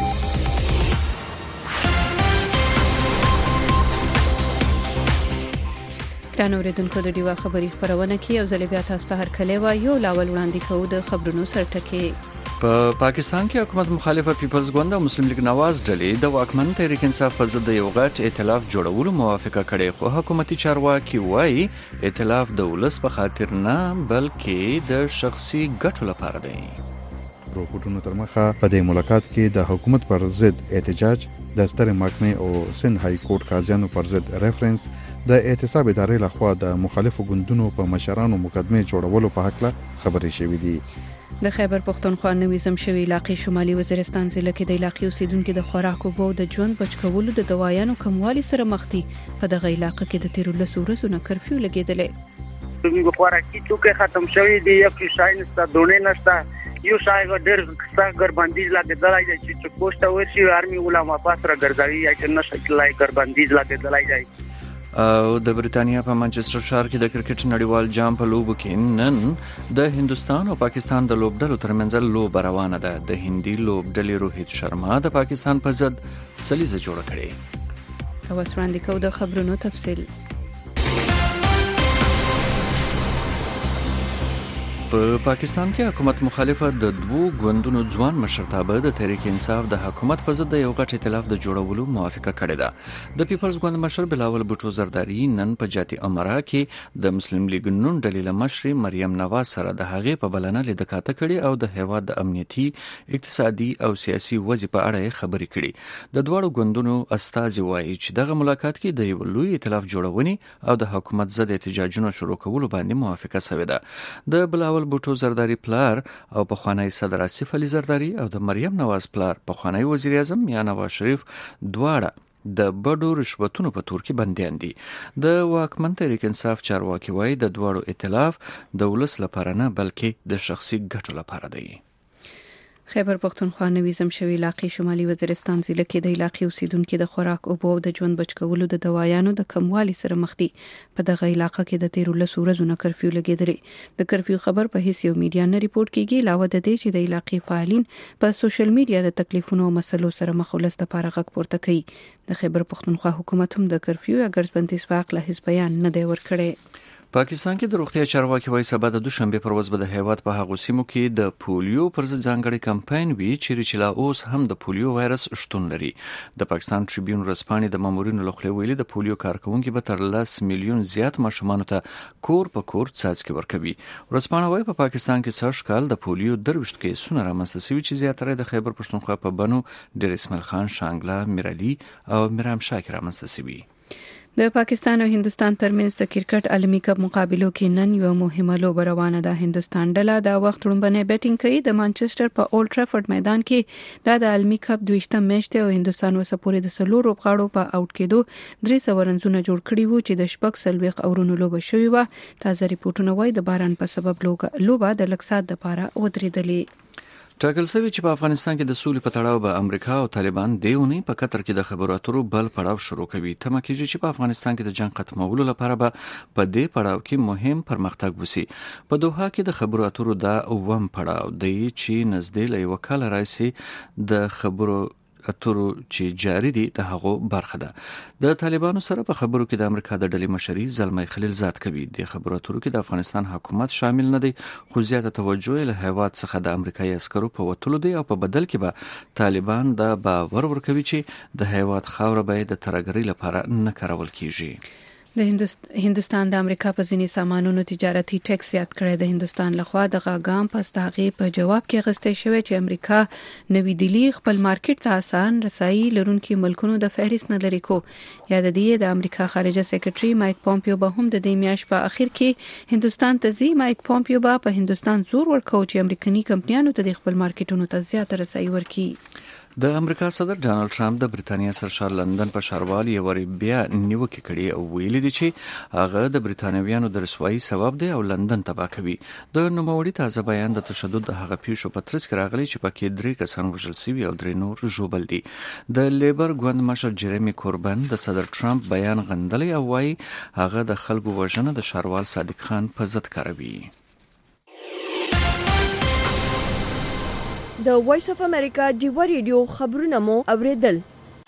ګران اوریدونکو د ډیوا خبري خبرونه کې یو ځل بیا تاسو ته هرکلی وایو. لاول وړاندې کوو د خبرونو سرټکي. په پاکستان کې حکومت مخالفه پیپلز ګوند او مسلم لیگ نواز ډلې د واکمن تحریک انصاف په ضد یو غټ ائتلاف جوړولو موافقه کړې، خو حکومتي چارواکي وایي ائتلاف د ولس په خاطر نه بلکې د شخصي ګټو لپاره دی. روپورټونو تر مخه په دې ملاقات کې د حکومت پر ضد احتجاج، د ستر محکمې او سند های کورټ قاضیانو پر ضد ریفرنس، د احتساب ادارې لخوا د مخالفو ګوندونو په مشرانو مقدمه جوړولو په حق له خبرې شوې دي. د خیبر پختونخوا نویزم شوی علاقې شمالي وزیرستان ضلع کې د علاقې اوسیدونکو د خوراک او بو د ژوند بچ کولو د دوايانو کموالي سره مخ دي. په دغه علاقې کې د تیر لسو ورځو نه کرفیو لګیدلې. موږ خوراکي توکي ختم شوی دي، یو کې شاین ستا دونه نشته، یو شای ډېر سخت ګربندیز لګیدلای دی چې کوسټا ورشي آرمي علماء پاسره ګرځوي یا چې نشکلای ګربندیز لګیدلای دی. او د بریتانیا په مانچستر ښار کې د کرکټ نړیوال جام په لوبو کې نن د هندستان او پاکستان د لوبډلو ترمنځ لوبه روانه ده. د هندي لوبډلې روهیت شرما د پاکستان په ضد سلیزه جوړه کړې. او وسراندې کو د خبرونو تفصیل. په پاکستان کې حکومت مخالفه د دوو ګوندونو ځوان مشرتابه د تحریک انصاف د حکومت په ضد یو غټ ائتلاف د جوړولو موافقه کړې ده. د پیپلز ګوند مشر بلاول بوټو زرداری نن په جاتي امرا کې د مسلم لیگ نون ډلې مشر مریم نواز سره د هغې په بلنه لیدکاته کړې او د هیواد د امنیتي، اقتصادي او سیاسي وضع په اړه خبرې کړې. د دواړو ګوندونو استازي وایي چې دغه ملاقات کې د یو لوی ائتلاف جوړونې او د حکومت ضد احتجاجونو شروع کولو باندې موافقه شوې ده. د بلاول بوټو زرداری پلار او پخوانی صدر آصف علي زرداری او د مریم نواز پلار پخوانی وزیر اعظم یا نواز شریف دواړه د بډو رشوتونو په تور کې بنديان دي. د واکمن تحریک انصاف چارواکي وایي د دواړو ائتلاف د ولس لپاره نه بلکې د شخصي ګټو لپاره دی. خیبر پختونخوا نویزم شوی علاقې شمالي وزیرستان ضلع کې د علاقې اوسیدونکو د خوراک او بو د ژوند بچ کولو د دوايانو د کموالي سره مخ دي. په دغه علاقې کې د تیر لسو ورځو نه کرفیو لګیدلې. د کرفیو خبر په هیڅ یو میډیا نه ریپورت کیږي، علاوه د دې چې د علاقې فعالین په سوشل میډیا د تکلیفونو او مسلو سره مخ ولست لپاره غږ پورته کوي. د خیبر پختونخوا حکومت هم د کرفیو یا ګرځبندیز په اړه هیڅ بیان نه دی ورکړی. پاکستان کې د روغتیا چارواکي وایي سبا د دوشنبه پر ورځ به د هیواد په هغو سیمو کې د پولیو پر ضد ځانګړی کمپاین وي چې چې لا اوس هم د پولیو وایرس شتون لري. د پاکستان ټریبیون رسپانې د مامورینو لخوا ویلي د پولیو کارکونکو به تر لس میلیون زیات ماشومان ته کور په کور څاڅکي ورکوي. رسپانه وایي په پاکستان کې سږ کال د پولیو درويشت کیسونه رامنځته شوي چې زیاتره د خیبر پښتونخوا په بنو، ډیر اسماعیل خان، شانګله، میرعلي او میرام شاکر رامنځته شوي. د پاکستان او هندستان ترمنځ د کرکټ عالمي کپ مقابلو کې نن یو مهمه لوبه روانه ده. هندستان ډله دا وخت لومبنه بیټینګ کوي. د مانچستر په اولډ ټرافورډ میدان کې دا د عالمي کپ دویشتم میچ دی او هندستان وسپورې د سلور لوبغاړو په اوټ کېدو درې سوه رنزونه جوړ کړي وو چې د شپږ سلويخ اورونو لوبه شوې و. تازه ریپورتونه وایي د باران په سبب لوبه د لکسات د پاره ودرېدلې. ټاکل شوی چې په افغانستان کې د سولې په تړاو به امریکا او طالبان دیونی په قطر کې د خبرو اترو بل پړاو شروع کوي. تمه کېږي چې په افغانستان کې د جنگ ختمولو لپاره به په دې پړاو کې مهم پرمختګ وشي. په دوحه کې د خبرو اترو دا اوم پړاو دی چې نږدې له یو کال راځي د خبرو اترو چې جاری دي د هغو برخه ده. د طالبانو سره په خبرو کې د امریکا د ډلې مشري زلمي خلیل زاد کوي. د خبرو اترو کې د افغانستان حکومت شامل نه دی، خو زیاته توجه له هیواد څخه د امریکایي عسکرو په وټلو دی او په بدل کې به طالبان د باور ورکوي چې د هیواد خاوره به د ترګری لپاره نه کارول کیږي. د هندستان د امریکا په ځینې سامانونو تجارتي ټیکس زیات کړی. د هندستان لخوا د غاګام پس دغه په جواب کې غستې شوې چې امریکا نوې دلی خپل مارکیټ ته آسان رسایي لرونکي ملکونو د فهرست نه لري کو. یا د دې د امریکا خارجه سیکریټري مایک پومپیو به هم د دې میاشت په اخر کې هندستان ته ځي. مایک پومپیو به په هندستان زور ورکوي چې امریکایي کمپنیانو ته د خپل مارکیټونو ته زیات رسایي ورکړي. د امریکا صدر ډانلډ ټرمپ د بریتانیا سرشار لندن په ښاروال یو ور بیا نیوکه کړې او ویلي دي چې هغه د بریتانویانو د رسوایی سبب دی او لندن تباه کوي. د نوموړي تازه بیان د تشدد د هغه پیښو په ترڅ کې راغلی چې پکې درې کسان وژل شوي او درې نور ژوبل دي. د لیبر ګوند مشر جریمی کوربن د صدر ټرمپ بیان غندلی او وايي هغه د خلکو وژنه د ښاروال صادق خان په ضد کاروي. د وایس اف امریکا ډیوا ریډیو خبرونه مو اوریدل.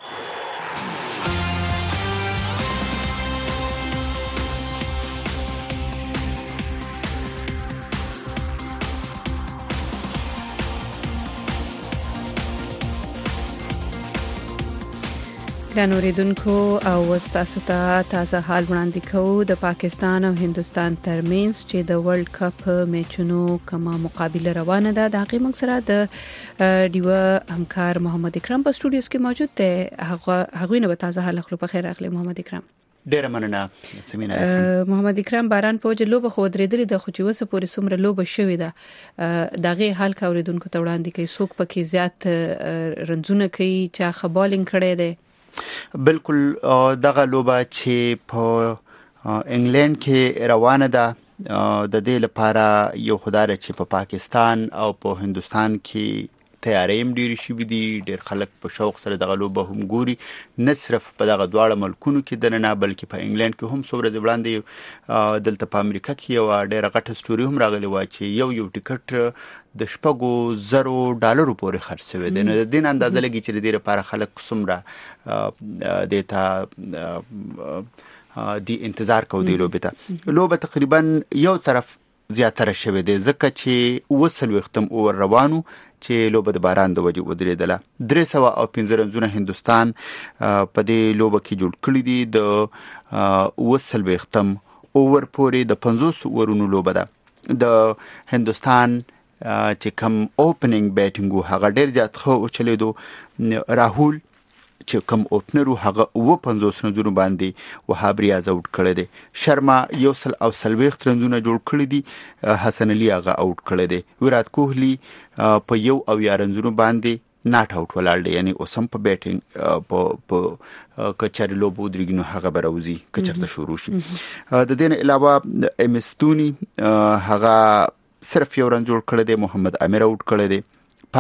ګران اوریدونکو او تاسو ته تازه حال وړاندې کوو د پاکستان او هندستان ترمنځ چې د ورلد کپ میچونو کومه مقابله روانه ده. د هغې موږ سره د ډیوه همکار محمد اکرم په سټوډیوز کې موجود دی. هغه هغوی نه به تازه حال اخلو. په خیر راغلی محمد اکرم. ډیره مننه سمینا یاسین. محمد اکرم باران په وجه لوبه خو درېدلې د خو چې وسه پورې څومره لوبه شوې ده دغه حال کا اوریدونکو ته وړاندې کوي. څوک پکې زیات رنزونه کوي چا خبالینګ کړي دي. بالکل دغه لوبه چې په انګلند کې روانه ده د دې لپاره یو خدای چې په پاکستان او په هندستان کې تیاریم ډیر شي دي. ډیر خلک په شوق سره دغه لوبه هم ګوري، نه صرف په دغه دواړه ملکونو کې د نه بلکې په انګلند کې هم څو ورځې وړاندې دلته په امریکا کې یو ډیره غټه سټوري هم راغلی و چې یو یو ټیکټ د شپږو زرو ډالرو پورې خرڅ شوی دی. نو د دې اندازه لګي چې د دې لپاره خلک څومره دیتا دی انتظار کوي د لوبې ته. لوبه تقریبا یو طرف زیاتره شوی دی ځکه چې وسل وختم اور روانو چې لوبه د باران د وجې ودرېدله. درې سوه او پنځه رنزونه هندستان په دې لوبه کې جوړ کړي دي. د وسل وختم اور پورې د پنځوس اورونو لوبه ده. د هندستان چې کم اوپننګ بیټینګ هغه ډیر زیات خو چلیدو. راهول چې کم اوپنر هغه و پنځوس رنزونه باندې وهاب ریاض اوټ کړی دی. شرما یو سل او سلويخت رنزونه جوړ کړی دي. حسن علي هغه اوټ کړی دی. ویرات کوهلی په یو او یا رنزونه باندې ناټ اوټ ولاړ دی. یعنی اوسم په بیټینګ په په کچاري لوبو درګنو هغه بروزي کچرته شروع شي. د دې نه علاوه امستونی هغه صرف یو رن جوړ کړی دی. محمد امیر اوټ کړی دی.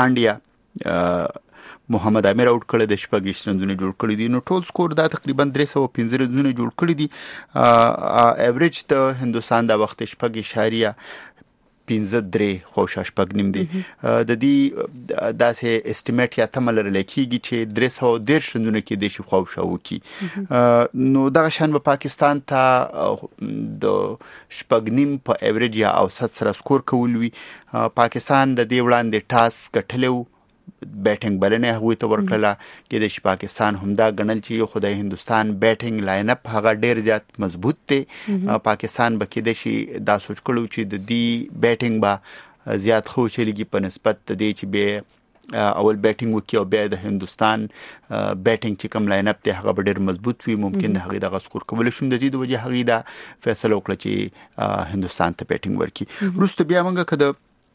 پانډیا محمد امیر اوټ کړی دی. شپږ رنونه جوړ کړی دي. نو ټول سکور دا تقریبا درې سوه پنځه رنونه جوړ کړی دي. ایوریج د هندستان دا وخت شپږ اشاریه پنځه درې خوشا شپږ نیم دی. د دې داسې استیمیټ یا تمل لرل کېږي چې درې سوه دېرش رنونه کې د شي خوشا وکي. نو دغه شان په پاکستان ته د شپږ نیم په ایوریج یا اوسط سره سکور کول وی. پاکستان د دې وړاندې ټاس ګټلو بیټینګ بلنه هغوی ته ورکړله کې د پاکستان همدا ګڼل چې یو خدای هندستان بیټینګ لاین اپ هغه ډیر زیات مضبوط دی. پاکستان به کې د شي دا سوچ کړو چې د دې بیټینګ با زیات خو چلیږي په نسبت د دې چې به اول بیټینګ وکي او بیا د هندستان بیټینګ چې کوم لاین اپ دی هغه ډیر مضبوط وي. ممکن د هغه د سکور کول شي د دې د وجه هغه دا فیصله وکړه چې هندستان ته بیټینګ ورکي. وروسته بیا موږ کده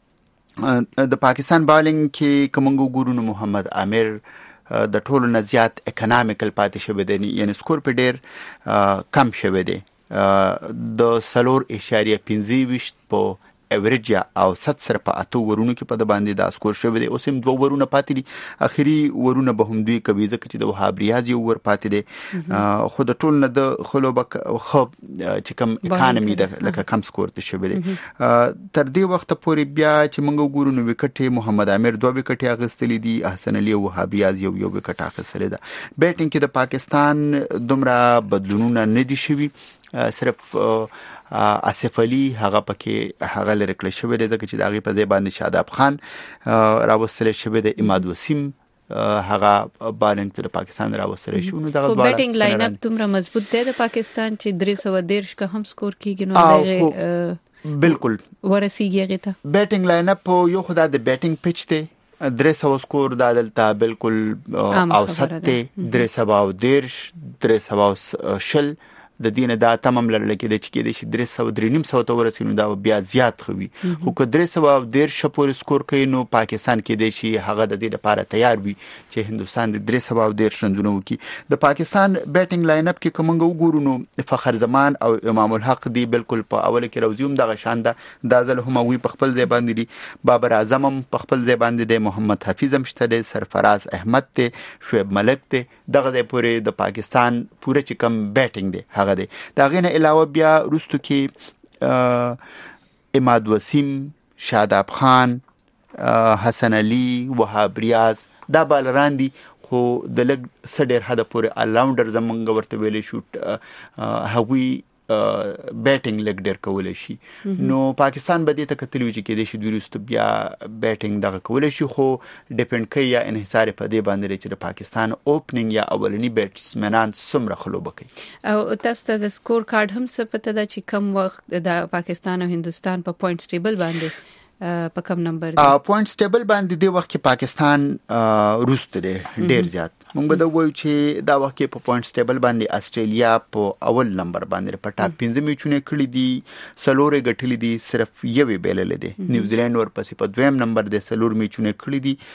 د پاکستان بالینګ کې کومنګو ګورونو محمد امیر د ټولو نه زیات اکونومیکل پاتې شوی دی. یعنی سکور په ډیر کم شوی دی. د سلور اشاریه پنځه ویشت په ایوریج یا اوسط سره په اته ورونو کې په د باندې دا سکور شوی دی. اوس هم دوه ورونه پاتې دي. اخري ورونه به هم دوی کوي ځکه چې د وهاب ریاض یو ور پاتې دی. خو د ټول نه د خلوبک خو چې کوم اکانومي د لکه کم سکور ته شوی دی. تر دې وخت پورې بیا چې موږ ګورو نو وکټ محمد امیر دوه وکټ اغستلې دي. حسن علي او وهاب ریاض یو یو وکټ اغستلې ده. بیټینګ کې د پاکستان دومره بدلونونه نه دي شوي. صرف آصف علي هغه پکې هغه لري کړی شوی دی ځکه چې د هغې په ځای باندې شاداب خان راوستلی شوی دی. اماد وسیم هغه بالینګ ته د پاکستان راوستلی شوی. نو دغه دواړه بیټینګ لاین اپ دومره مضبوط دی د پاکستان چې درې سوه دېرش که هم سکور کېږي نو هغې بالکل ورسیږي هغې ته. بیټینګ لاین اپ یو خو دا د بیټینګ پچ دی. درې سوه سکور دا دلته بالکل اوسط دی. درې سوه او دېرش درې سوه شل د دینه دا تمام لرل کې د چې کې د شي درې سوه درې نیم سوه ته ورسېږي نو دا بیا زیات خوي. خو که درې سوه او دېرش پورې سکور کوي نو پاکستان کې د شي هغه د دې لپاره تیار وي چې هندستان د درې سوه او دېرش رنونه وکړي. د پاکستان بیټینګ لاین اپ کې کومنګ وګورو نو فخر زمان او امام الحق دی بالکل په اوله کې روزیوم دغه شان ده. دا ځل هم وی په خپل ځای باندې دي. بابر اعظم هم په خپل ځای باندې دی. محمد حفیظ هم شته دی. سرفراز احمد دی. شعیب ملک دی. دغه ځای پورې د پاکستان پوره چې کم بیټینګ دی هغه دی. دا غینه علاوه بیا روستو کې اماد وسیم، شاداب خان، حسن علي، وهاب ریاض، دا بالران دي خو د لګ سډر حد پورې الاونډر زمونږ ورته ویلې شو هغوی بیټینګ لګ ډیر کولای شي. نو پاکستان به دې ته کتلی چې کې د شي دوی بیا بیټینګ دغه کولای شي، خو ډیپند کوي یا انحصار په دې باندې چې د پاکستان اوپننګ یا اولنی بیټسمنان څومره خلوبه کوي. او تاسو ته د سکور کارت هم څه پته ده چې کم وخت د پاکستان او هندستان په پوینټس ټیبل باندې په کم نمبر دی؟ پوینټس ټیبل باندې د وخت کې پاکستان روست دی ډیر زیات. موږ به دا وایو چې دا وخت کې په پوینټس ټیبل باندې استرالیا په اول نمبر باندې په ټاپ پنځه میچونه کړی دي، سلورې ګټلې دي، صرف یوې بیللې دي. نیوزیلند ورپسې په دویم نمبر دی، سلور میچونه کړی دي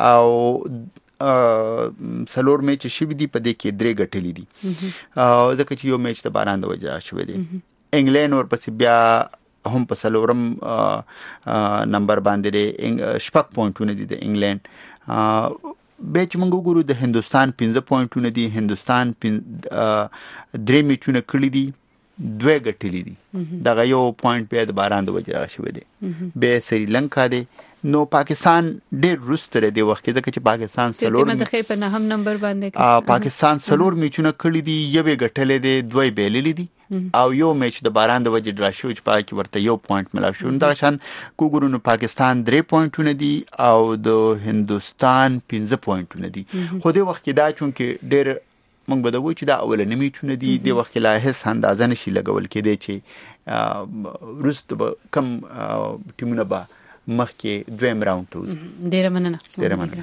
او سلور میچ شوی دی، په دې کې درې ګټلې دي ځکه چې یو میچ د باران د وجه شوی دی. انګلند ورپسې بیا هم په سلورم نمبر باندې شپږ پوینټونه دي د انګلند. به چې موږ وګورو د هندستان پنځه پوینټونه دي، هندستان درې میچونه کړي دي، دوه ګټلې دي، دغه یو پوینټ بیا د باران د وجه شوی دی. به سریلانکا دی. نو پاکستان ډیر روست لري د وخت کې ځکه چې پاکستان سلور مدخې په نهم نمبر باندې پاکستان سلور میچونه کړي دي، یوې ګټلې دي، دوه بیللې دي او یو میچ د باران د وجه ډرا شو چې پاکي ورته یو پوینټ ملاو شو. دا شان کوګورونو پاکستان درې پوینټونه دي او د هندستان پنځه پوینټونه دي. خو د وخت کې دا چونکه ډیر موږ به دا وایو چې دا اولنی میچونه دي، د وخت کې لا هیڅ اندازه نشي لګول کېدی چې روست کم ټیمونه به مخکې دویم راوند ته وځي. ډیره مننه. ډیره مننه.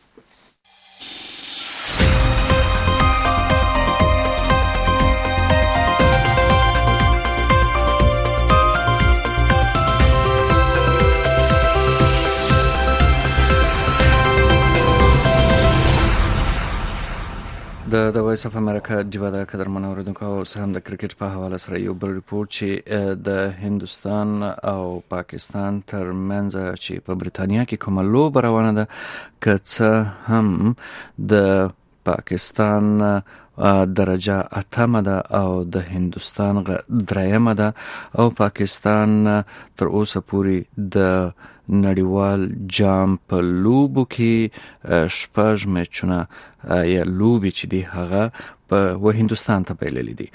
د د وایس اف امریکا جوه د قدرمن اوریدونکو او سهم د کرکټ په حواله سره یو بل ریپورت چې د هندستان او پاکستان ترمنځ چې په بریتانیا کې کومه لوبه روانه ده، که څه هم د پاکستان درجه اتمه ده او د هندستان دریمه ده او پاکستان تر اوسه پورې د نړیوال جام په لوبو کې شپږ میچونه یا لوبي چې دی هغه په و هندستان ته بایللې دي.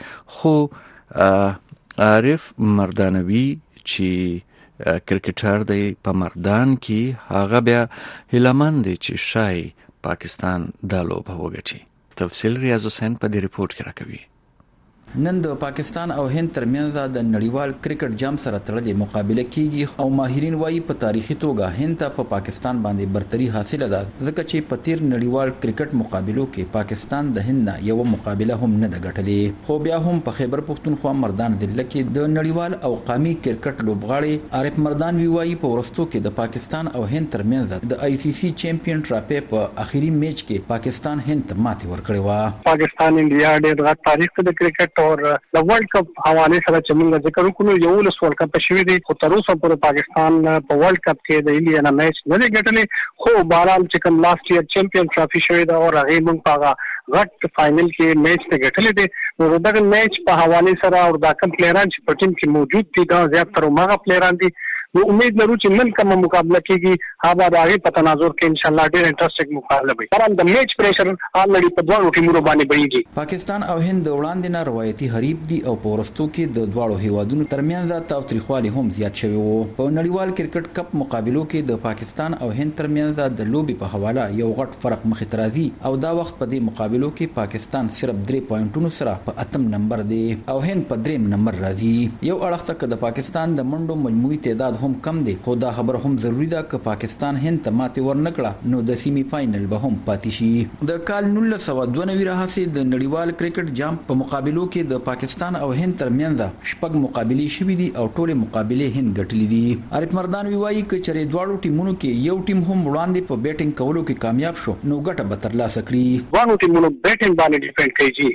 خو عارف مردانوی چې کرکټر دی په مردان کې، هغه بیا هیلمن دی چې شای پاکستان دا لوبه وګټي. تفصیل ریاض حسین په دې ریپورت کې راکوي. نن د پاکستان او هند ترمنځ د نړیوال کرکټ جام سره تړلې مقابله کیږي او ماهرین وایي په تاریخي توګه هند ته په پاکستان باندې برتری حاصله ده ځکه چې په تیر نړیوال کرکټ مقابلو کې پاکستان د هند نه یو مقابله هم نه ده ګټلې. خو بیا هم په خیبر پختونخوا مردان ضلع کې د نړیوال او قومي کرکټ لوبغاړي عارف مردان وایي په ورستو کې د پاکستان او هند ترمنځ د آی سی سی چیمپیون ټرافي په اخیری میچ کې پاکستان هند ته ماتې ورکړې و. پاکستان انډیا ډېر غټ تاریخ د کرکټ اور د ورلد کپ حواله سره چې موږ ذکر وکړو یو لس ورلد کپ شوی دی، خو تر اوسه پورې پاکستان په ورلد کپ کې د انډیا نه میچ نه دی ګټلی. خو بهرحال چې کوم لاست ایئر چیمپیون ټرافي شوی دا او هغه موږ په غټ فائنل کې میچ ته ګټلی دی. نو دغه میچ په حواله سره او دا کوم پلیران چې په ټیم کې موجود دي دا زیات تر هغه پلیران دي. نو امید لرو چې نن کومه مقابله کیږي هغه د هغه په تناظر کې ان شاء الله ډېر انټرېسټینګ مقابله وي. ترڅو د میچ پریشر آلریډي په دوه ټیمونو باندې بېږي. پاکستان او هند وړاندې نه روایتي حریف دي او په ورستو کې د دواړو هیوادونو ترمنځ تاوتریخوالي هم زیات شوی وو. په نړیوال کرکټ کپ مقابلو کې د پاکستان او هند ترمنځ د لوبي په حواله یو غټ فرق مخې ته راځي او دا وخت په دې مقابلو کې پاکستان صرف درې پوینټونو سره په اتم نمبر دی او هند په دریم نمبر راځي. یو اړخ څخه د پاکستان د منډو مجموعي تعداد هم کم دی، خو دا خبر هم ضروری ده چې پاکستان هند ته ماتې ورنکړه نو د سیمی فائنل به هم پاتې شي. د کال نولس سوه دوه نوي راهیسې د نړیوال کرکټ جام په مقابلو کې د پاکستان او هند ترمنځ شپږ مقابلې شوې دي او ټولې مقابلې هند ګټلې دي. عارف مردان وایي چې چېرې دواړو ټیمونو کې یو ټیم هم وړاندې په بیټینګ کولو کې کامیاب شو نو ګټه به ترلاسه کړي. دواړو ټیمونو بیټینګ باندې ډیپند کوي.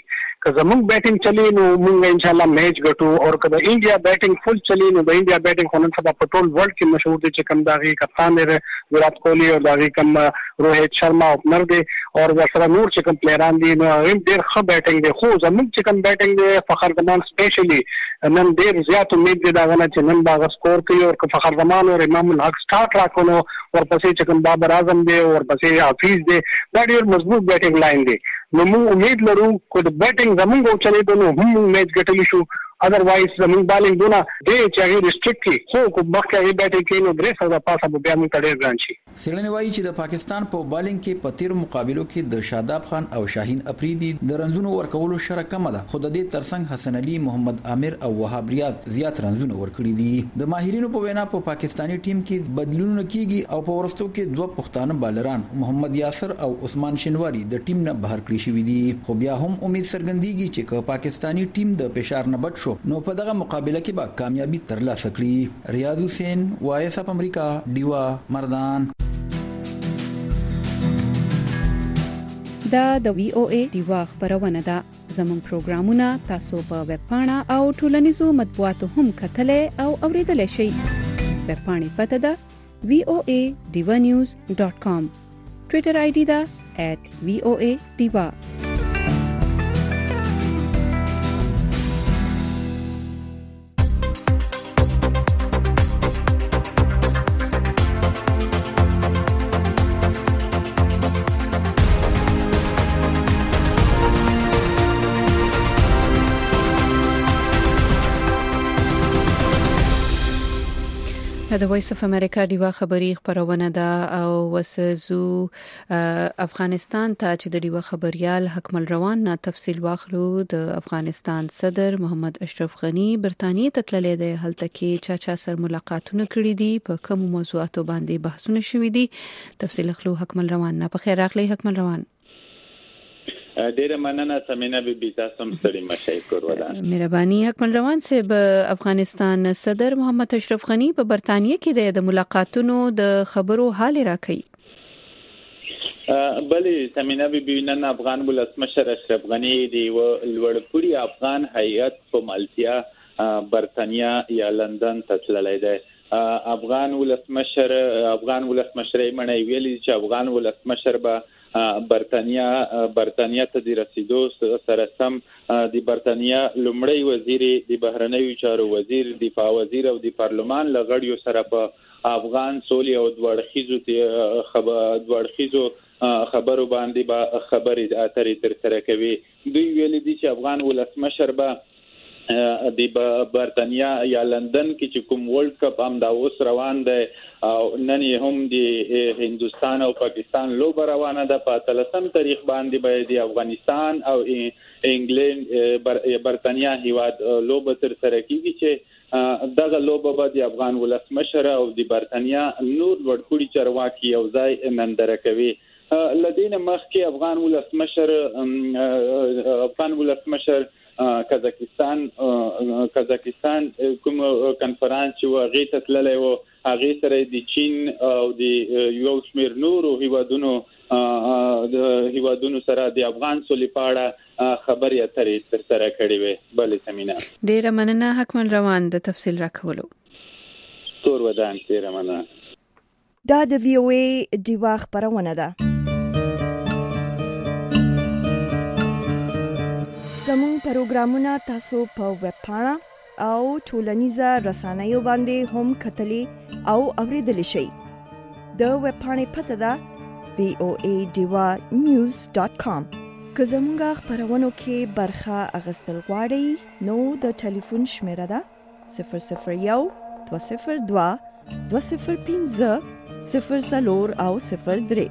که زموږ بیټینګ چلی نو موږ ان شاء الله میچ ګټو، او که د انډیا بیټینګ فل چلی نو د انډیا بیټینګ خو نن سبا په ټول ورلد کې مشهور دي چې کوم داغي کپتان دی ویرات کوهلی او داغي کوم روهیت شرما اوپنر دی او ورسره نور چې کوم پلیران دي نو هم ډیر ښه بیټینګ دی. خو زموږ چې کوم بیټینګ دی فخر زمان سپیشلی نن ډیر زیات امید دی دا غنه چې نن باغ سکور کوي، او که فخر زمان او امام الحق سٹارټ راکونو ورپسې چې کوم بابر اعظم دی او ورپسې حفیظ دی، دا ډیر مضبوط بیټینګ لاین دی. نو موږ امید لرو چې د بیټینګ زموږ چلی دونو هم میچ ګټلی شو، اذروایز زموږ بالینګ دونه دی چې هغه ریسټریکټ کی خو کو مخکې هغه بیټینګ کې نو درې سوه پاسه به بیا موږ ډیر ګران شي. سیړنی وایي چې د پاکستان په بالینګ کې په تیر مقابلو کې د شاداب خان او شاهین افریدي د رنزونو ورکولو شره کم ده، خو د دې ترڅنګ حسن علي، محمد عامر او وهاب ریاض زیات رنزونه ورکړي دي. د ماهرینو په وینا په پاکستانی ټیم کې بدلونونه کیږي او په ورستو کې دوه پښتانه بالران محمد یاسر او عثمان شنواری د ټیم نه بهر کړی شوی دي، خو بیا هم امید څرګندېږي چې که پاکستانی ټیم د فشار نه بچ شو نو په دغه مقابله کې به کامیابی ترلاسه کړي. ریاض حسین، وایس اپ امریکا، ډیوا مردان. دا د وی او ای ډیوا خبرونه ده. زموږ پروګرامونه تاسو په ویب پاڼه او ټولنیزو مطبوعاتو هم کتلای او اوریدلای شئ. ویب پاڼې پته ده وی او ای ډیوا نیوز ډاٹ کام. ټوئیټر آی ډی ده ایٹ وی او ای ډیوا. د وایس اف امریکا دیوا خبری خبرونه ده او وسزو افغانستان ته چې د دیوا خبريال حکمل روان نه تفصیل واخلو. د افغانستان صدر محمد اشرف غنی برتانیې ته تللی دی، هلته کې چا چا سره ملاقاتونه کړي دي، په کوم موضوعاتو باندې بحثونه شوي دي. تفصیل اخلو حکمل روان نه. په خیر راغلی حکمل روان. ډیره مننه سمینا بي بي تاسو هم ستړي مشي کور ودان. مهرباني. حکمل روان صاحب، افغانستان صدر محمد اشرف غنی په برتانیې کې د ملاقاتونو د خبرو حال راکړي. بلې سمینا بي بي نن افغان ولسمشر اشرف غنی دی و لوړپوړي افغان هیئت په مالټیا برتانیا یا لندن ته تللی دی. افغان ولسمشر افغان ولسمشر یې منی ویلي چې افغان ولسمشر به برتانیا برتانیا ته د رسیدو سره سم د برتانیا لومړی وزیر، د بهرنیو چارو وزیر، دفاع وزیر او د پارلمان لغړیو سره په افغان سولې او دوړخیزو خبر دوړخیزو خبرو باندې به خبرې اترې تر سره کوي. دوی ویلي دي چې افغان ولسمشر به د برتانیا یا لندن کې چې کوم ورلد کپ هم دا اوس روان دی او نن هم د هندستان او پاکستان لوبه روانه ده، په اتلسم تاریخ باندې به د افغانستان او انګلند برتانیا هیواد لوبه تر سره کیږي چې دغه لوبه به د افغان ولسمشر او د برتانیا نور وړکوړي چارواکي یو ځای نندره کوي. لدین مخکې افغان ولسمشر افغان ولسمشر کازاکستان کازاکستان کوم کنفرانس چې هغه ته تللی و، هغه سره د چین او د یو شمېر نورو هیوادونو د هیوادونو سره د افغان سولې په اړه خبرې اترې ترسره کړې وې. بلې سمینا ډېره مننه حکمل روان د تفصیل راکولو. تور ودان ډېره مننه. دا د وی او ای دیوا خبرونه ده. زموږ پروګرامونه تاسو په ویب پاڼه او ټولنیزه رسنیو باندې هم کتلی او اوریدلی شئ. د ویب پاڼې پته ده وی او ای دیوا نیوز ډاٹ کام. که زموږ خبرونو کې برخه اخیستل غواړئ نو د ټلیفون شمیره ده صفر صفر یو دوه صفر دوه دوه صفر پنځه صفر څلور او صفر درې.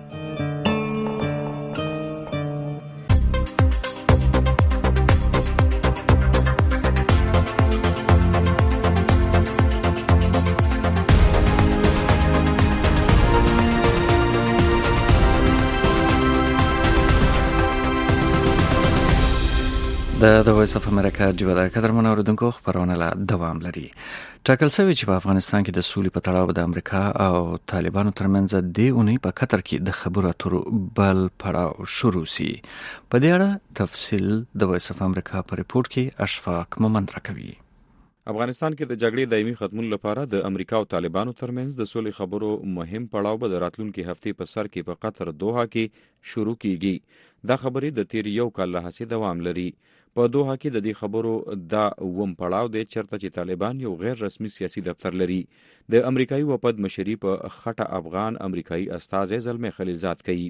د وایس اف امریکا جوړه د قدرمن اوریدونکو خبرونه لا دوام لري. ټاکل شوی چې په افغانستان کې د سولې په تړاو د امریکا او طالبانو ترمنځ د اونۍ په قطر کې د خبرو اترو بل پړاو شروع شي. په دې اړه تفصیل د وایس اف امریکا په ریپورت کې اشفاق مومند راکوي. افغانستان کې د جګړې دایمي ختمولو لپاره د امریکا او طالبانو ترمنځ د سولې خبرو مهم پړاو به د راتلونکي هفتې په سر کې په قطر دوحه کې شروع کیږي. دا خبرې د تیر یو کال له هڅې دوام لري. په دوحه کې د دې خبرو دا وم پړاو دی چرته چې طالبان یو غیر رسمي سیاسي دفتر لري. د امریکایي وفد مشري په خټه افغان امریکایي استازی زلمه خلیلزاد کوي.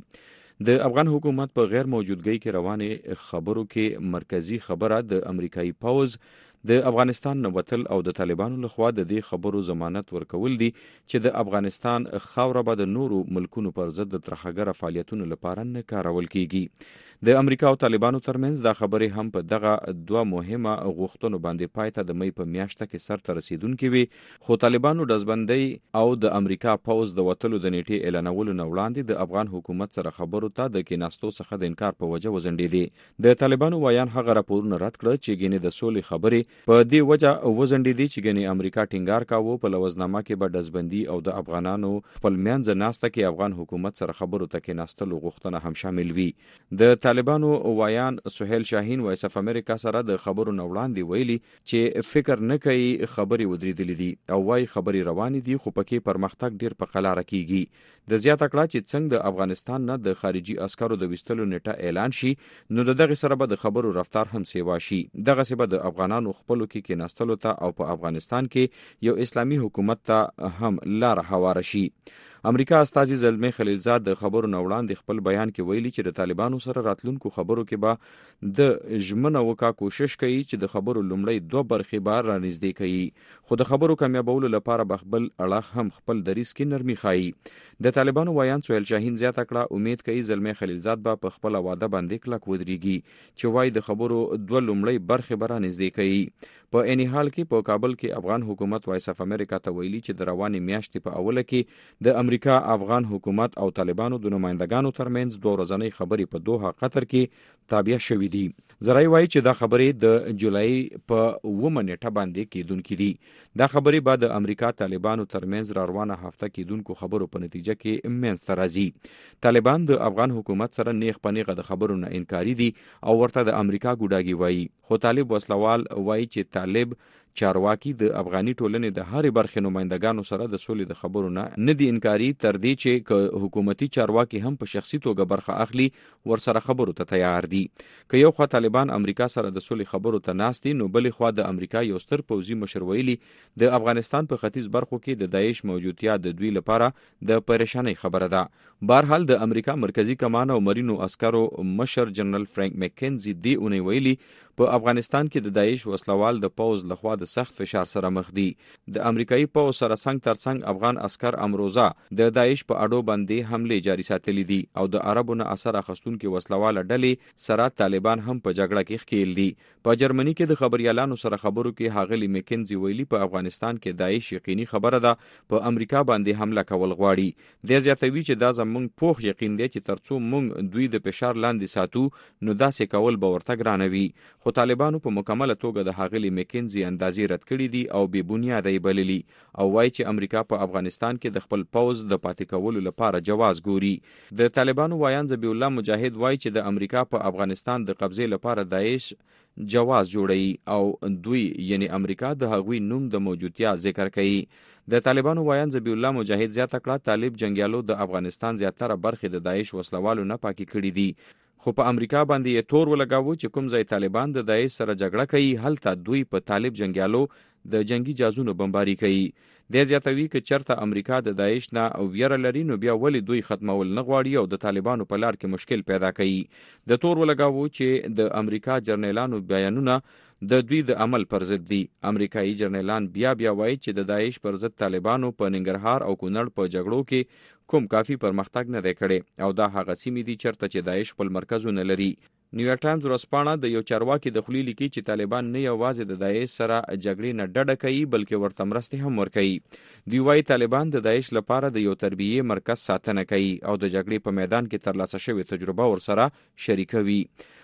د افغان حکومت په غیر موجودګۍ کې روانه خبرو کې مرکزی خبره د امریکایي پوز د افغانستان نوتل او د طالبانو لخوا د دې خبرو ضمانت ورکول دي چې د افغانستان خاوره به د نورو ملکونو پر ضد د ترهګر فعالیتونو لپاره نه کارول کیږي. د امریکا او طالبانو ترمنځ دا خبرې هم په دغه دوه مهمه غوښتنو باندې پای ته د مې په میاشت کې سر ته رسیدونکې وي، خو طالبانو دزبندۍ او د امریکا پوز د وټلو د نیټې اعلانولو نه وړاندې د افغان حکومت سره خبرو ته د کیناستو څخه د انکار په وجه وزندېدي. د طالبانو وایان هغه راپورونه رد کړ چې ګینه د سولې خبرې په دې وجه وزندېدي چې ګینه امریکا ټینګار کاوه په لوزنامه کې به دزبندي او د افغانانو خپل میانځ ناسته کې افغان حکومت سره خبرو ته کیناستلو غوښتنه هم شامل وي. د طالبانو وایان سهیل شاهین وایس اف امریکا سره د خبرو نه وړاندې ویلي چې فکر نه کوي خبري ودرېدلې دي او وايي خبري روانې دي خو پکې پرمختګ ډیر په قلاره کیږي. د زیاته کړه چې څنګه د افغانستان نه د خارجي عسکرو د وستلو نیټه اعلان شي نو دغه سره به د خبرو رفتار هم سیوا شي. دغه سبب د افغانانو خپلو کې کېناستلو ته او په افغانستان کې یو اسلامي حکومت ته هم لار هواره شي. امریکا استازي زلمه خلیلزاد د خبرو نه وړاندې خپل بیان کې ویلي چې د طالبانو سره راتلونکو خبرو کې به د ژمنه وکا کوشش کوي چې د خبرو لومړی دوه برخې به رانږدې کوي، خو د خبرو کامیابولو لپاره به خپل اړخ هم خپل دریځ کې نرمي ښایي. د طالبانو وایان سهیل شاهین زیاته کړه امید کوي زلمه خلیلزاد به په خپل وعده باندې کلک ودرېږي چې وایي د خبرو دوه لومړی برخې به رانږدې کوي. په اني حال کې په کابل کې افغان حکومت وایس اف امریکا ته ویلي چې د روانې میاشتې په اوله کې د امریکا افغان حکومت او طالبانو د نمائندګانو ترمنځ دوه ورځنۍ خبرې په دوحه قطر کې تابع شوې دي. زرای وایي چې دا خبرې د جولای په اوومه نیټه باندې کېدونکې دي. دا خبرې بعد د امریکا طالبانو ترمنځ را روانه هفته کېدونکو خبرو په نتیجه کې منځته راځي. طالبان د افغان حکومت سره نیغ په نیغه د خبرو نه انکاري دي او ورته د امریکا ګوډاګي وایي، خو طالب وسلوال وایي چې طالب چارواکي د افغاني ټولنې د هرې برخې نمائندګانو سره د سولې د خبرو نه نه دي انکاري، تر دې چې ک حکومتي چارواکي هم په شخصي توګه برخه اخلي ورسره خبرو ته تیار دي. که یو خوا طالبان امریکا سره د سولې خبرو ته ناست دي نو بلې خوا د امریکا یو ستر پوځي مشر ویلي د افغانستان په ختیځ برخو کې د داعش موجودتیا د دوی لپاره د پریشانۍ خبره ده. بهرحال د امریکا مرکزی کمان او مرینو عسکرو مشر جنرال فرانک مکینزي دی اونۍ ویلي په افغانستان کې د داعش وسلوال د پوز لخوا د سخت فشار سره مخ دي. د امریکایي پوز سره څنګ تر څنګ افغان عسكر امروزه د داعش په اډو باندې حمله جاري ساتلې دي او د عربو نه اثر اخستونکو وسلوال ډلې سره طالبان هم په جګړه کې ښکیل دي. په جرمني کې د خبريالانو سره خبرو کې هاغلی مکینزي ویلي په افغانستان کې داعش یقیني خبره ده په امریکا باندې حمله کول غواړي. د زیاتوي چې دا زمونږ پوخ یقین دی چې ترڅو مونږ دوی د فشار لاندې ساتو نو داسې کول به ورته ګرانوي، خو طالبانو په مکمله توګه د هاغلی مکینزي اندازې رد کړي دي او بې بنیاده یې بللي او وایي چې امریکا په افغانستان کې د خپل پوز د پاتې کولو لپاره جواز ګوري. د طالبانو وایان ذبیح الله مجاهد وایي چې د امریکا په افغانستان د قبضې لپاره داعش جواز جوړي او دوی یعنی امریکا د هغوی نوم د موجودتیا ذکر کوي. د طالبانو وایان ذبیح الله مجاهد زیاته کړه طالب جنگیالو د افغانستان زیاتره برخې د داعش وسلوالو نه پاکي کړي دي، خو په امریکا باندې یې تور ولګاوه چې کوم ځای طالبان د داعش سره جګړه کوي هلته دوی په طالب جنگیالو د جنگي جازونو بمباري کوي. د زیاتوي چې چرته امریکا د داعش نه او ویره لري نو بیا ولی دوی ختمول نه غواړي او د طالبانو په لار کې مشکل پیدا کوي. د تور ولګاوه چې د امریکا جرنیلانو بیانونه د دوی د عمل پر ضد دي. امریکایي جرنیلان بیا بیا وایي چې د داعش پر ضد طالبانو په ننګرهار او کونړ په جګړو کې کوم کافي پرمختګ نه دی کړی او دا هغه سیمې دي چرته چې داعش خپل مرکزونه لري. نیویارک ټایمز ورځپاڼه د یو چارواکي د خولي لیکي چې طالبان نه یوازې د داعش سره جګړې نه ډډه کوي بلکې ورته مرستې هم ورکوي. دوی وایي طالبان د داعش لپاره د یو تربیې مرکز ساتنه کوي او د جګړې په میدان کې ترلاسه شوې تجربه ورسره شریکوي.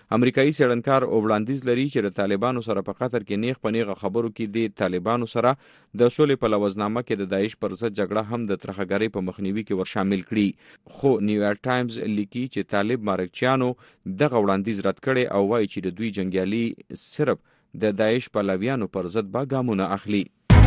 امریکایي څېړنکار وړاندیز لري چې د طالبانو سره په قطر کې نیغ په نیغه خبرو کې د طالبانو سره د سولې په لوزنامه کې د داعش پر ضد جګړه هم د ترهګرۍ په مخنیوي کې ور شامل کړي. خو نیویارک ټایمز لیکي چې طالب مارکچیانو دغه وړاندیز رد کړي او وایي چې د دوی جنګیالي صرف د داعش پلویانو پر ضد به ګامونه اخلي.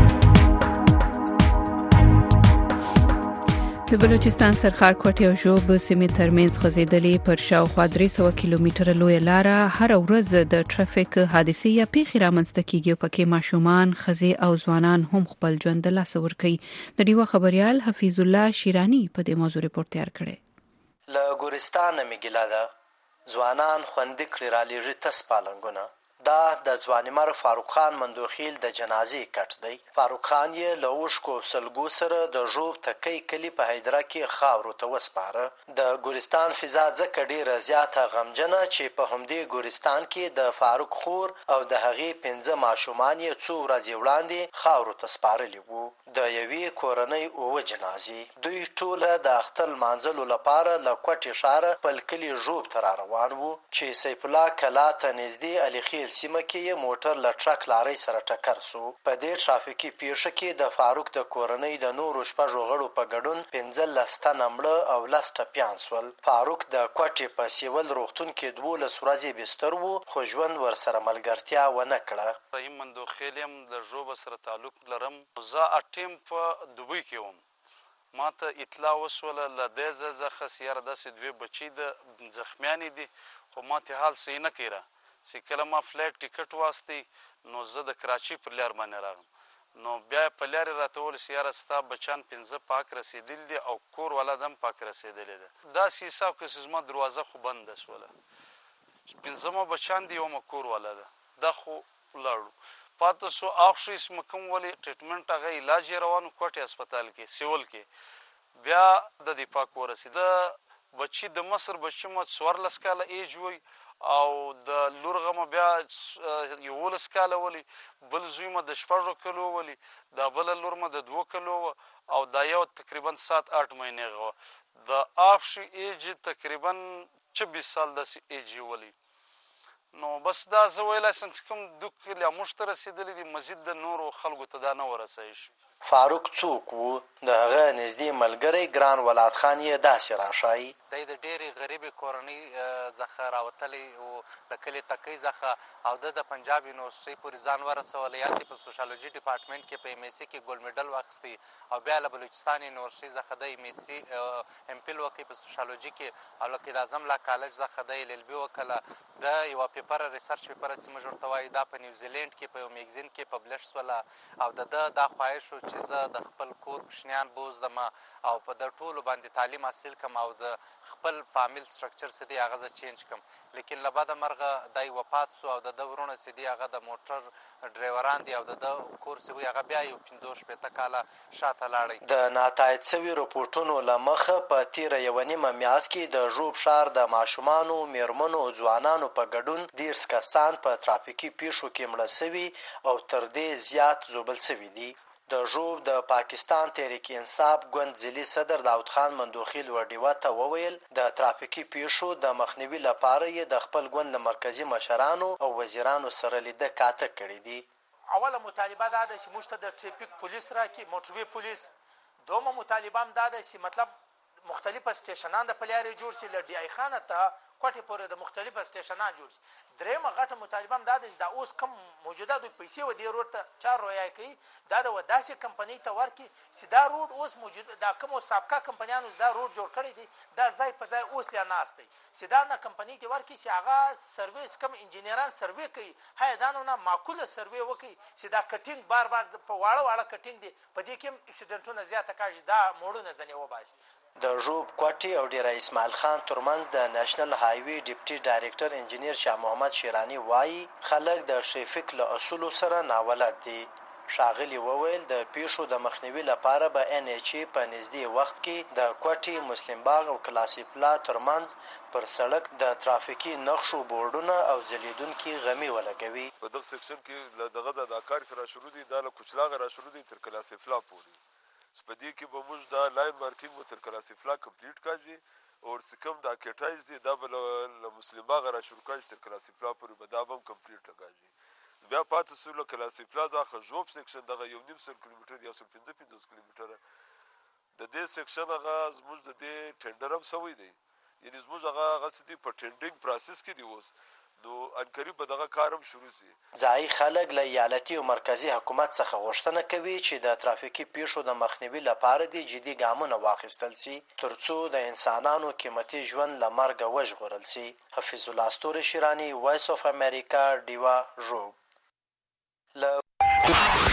د بلوچستان سرخار کوټې او ژوب سیمې ترمنځ خزیدلې پر شاوخوا درې سوه کیلومتره لویه لاره هر ورځ د ټرافیک حادثې یا پیښې رامنځته کیږي او پکې ماشومان، ښځې او ځوانان هم خپل ژوند د لاسه ورکوي. د ډیوه خبریال حفیظ الله شیرانی په دې موضوع ریپورت تیار کړی. له ګورستان میګلا ده ځوانان خوندې کړي را لیږي تس پالنګونه. دا د ځوانمر فاروق خان مندوخیل د جنازې کټ دی. فاروق خان یې له اوښکو سلګو سره د ژوب تکۍ کلي په حیدره کې خاورو ته وسپاره. د ګورستان فضا ځکه ډېره زیاته غمجنه چې په همدې ګورستان کې د فاروق خور او د هغې پنځه ماشومان یې څو ورځې وړاندې خاورو ته سپارلي وو. د یوې کورنۍ اووه جنازې. دوی ټوله د اختر لمانځلو لپاره له کوټې ښاره خپل کلي ژوب ته را روان وو چې سیف الله کلا ته نږدې علي خیل سیمه کې یې موټر له ټرک لارۍ سره ټکر سو. په دې ټرافیکي پیښه کې د فاروق د کورنۍ د نورو شپږو غړو په ګډون پنځلس تنه مړه او لس ټپیان سول. فاروق د کوټې په سیول روغتون کې دولس ورځې بستر وو خو ژوند ورسره ملګرتیا ونه کړه. رحیم مندوخیل یم، د ژوب سره تعلق لرم. زه اټیم په دوبۍ کې وم. ما ته اطلاع وسوله له دې ځایه څخه چې یاره داسې دوې بچي د زخمیانې دي خو ما ته حال صحیح نه کړه. چې کله ما فلایټ ټیکټ واستي نو زه د کراچۍ پر لار باندې راغلم. نو بیا په لارې راته وویل چې یاره ستا بچیان پنځه پاک رسېدلي دي او کور والا هم پاک رسېدلی ده. داسې حساب کړه چې زما دروازه خو بنده سوله. پنځمه بچیان دي یومه کور والا ده. دا خو ولاړو پاته سو اخښی اسمه کوم ولې ټریټمنټ هغه علاج یې روان و کوټې هسپتال کې سیول کې. بیا د دې پاک ورسېده. بچي د مصر بچي مو څوارلس کاله ایج وی او د لور غمه بیا یولس کاله ولی، بل زوی مه د شپږو کلو ولی، دا بله لور مه د دوو کلو و او دا یو تقریبا سات آټ مهینې غوه. د آخشي ایج تقریبا چبیس سال داسې ایج ولی. نو بس دا زه ویلی سم چې کوم دوه کلي موږ ته رسېدلي دي مزید د نورو خلکو ته دا نه ورسوي شي. فاروق څوک و؟ د هغه نږدې ملګری ګران ولاد خان یې داسې راشایي. دی د ډېرې غریبې کورنۍ څخه راوتلی و د کلي تکۍ څخه او ده د پنجاب یونیورسټۍ پورې ځان ورسولی. هلته په سوشالوجي ډپارټمنټ کې په ایم ایس سی کې ګولډ میډل واخیستی او بیا له بلوچستان یونیورسټۍ څخه د ایم ایس سی ایم فل وکړي په سوشالوجي کې او له قید اعظم لا کالج څخه د ایل ایل بي وکړله. د یوه پیپره ریسرچ پیپره چې موږ ورته وایو دا په نیوزیلینډ کې په یو میګزین کې پبلش شوله او د ده دا خواهش و چې زه د خپل کور کوچنیان بوزدم او په د ټولو باندې تعلیم حاصل کم او د خپل فامیل سټرکچر چې دی هغه زه چینج کم. لیکن له بده مرغه دی وفات سو او د ده ورونه چې دی هغه د موټر ډریوران دي او د ده کور چې وي هغه بیا یو پنځه شپېته کاله شاته لاړی. د ناتایید سوي رپورټونو له مخه په تیره یوه نیمه میاشت کې د ژوب ښار د ماشومانو، میرمنو او ځوانانو په ګډون دېرش کسان په ترافیکي پیښو کې مړه سوي او تر دې زیات ژوبل سوي دي. د ژوب د پاکستان تحریک انصاف ګوند ځلي صدر داود خان مندوخیل ورډیوه ته وویل د ترافیکي پیښو د مخنیوي لپاره یې د خپل ګوند له مرکزي مشرانو او وزیرانو سره لیده کاته کړي دي. اوله مطالبه دا ده چې موږ ته د ټریفیک پولیس راکړي، موټروي پولیس. دومه مطالبه هم دا ده چې مطلب مختلفه سټیشنان د پلیارې جوړ شي، له ډي آی خانه ته کوټې پورې د مختلفه سټیشنان جوړ شي. درېیمه غټه مطالبه هم دا ده چې دا اوس کوم موجوده دوی پیسې و دې روډ ته چار رویه کوي دا د یوه داسې کمپنۍ ته ورکړي چې دا روډ اوس موجود دا کومو سابقه کمپنیانو دا روډ جوړ کړی دی دا ځای په ځای اوس لا ناست دی چې دا نه کمپنۍ ته ورکړي چې هغه سرویس کوم انجینران سروې کوي هیا دا نه معقوله سروې وکړي چې دا کټینګ بار بار په واړه واړه کټینګ دی په دې کې هم اکسیډنټونه زیاته کاږي دا موړونه ځنې وباسي. د ژوب کوټې او ډیره اسماعیل خان ترمنځ د نېشنل هایوي ډیپټي ډایرکټر انجینیر شاه محمد شیرانی وایي خلک د ټریفیک له اصولو سره ناولد دي. ښاغلي وویل د پیښو د مخنیوي لپاره به ان ایچ ای په نږدې وخت کې د کوټې، مسلم باغ او کلاسي پلا ترمنځ پر سړک د ترافیکي نقشو بورډونه او ځلیدونکي غمي ولګوي. په دغه سیکشن کې دغه د کار سره شروع دي دا له کوچلاغه را شروع دي تر کلاسي پلا پورې. سپدې کې به موږ دا لاین مارکینګ و تر کلاسي پلا کمپلیټ کاږي اور سکم دا کټایز دی دا بل مسلمه غره شروع کړي تر کلاسي پلا پورې به دا هم کمپلیټ لګاږي بیا پاتې سولو کلاسي پلا دا خجوب سیکشن دغه یو نیم سل کیلومتر یا سل پنځه پنځوس کیلومتر د دې سیکشن هغه زموږ د دې ټینډر هم سوی دی یعنی زموږ هغه هغه ستې په ټینډینګ پروسس کې دی اوس نو انقریب به دغه کارم شروع شي. ځایي خلک له ایالتي او مرکزی حکومت څخه غوښتنه کوي چې د ترافیکي پیښو د مخنیوي لپاره د جدي ګامونه واخیستل شي ترڅو د انسانانو قیمتي ژوند له مرګه وژغورل شي. حفیظ الله استوري شیرانی، وایس اف امریکا، ډیوا ژوب.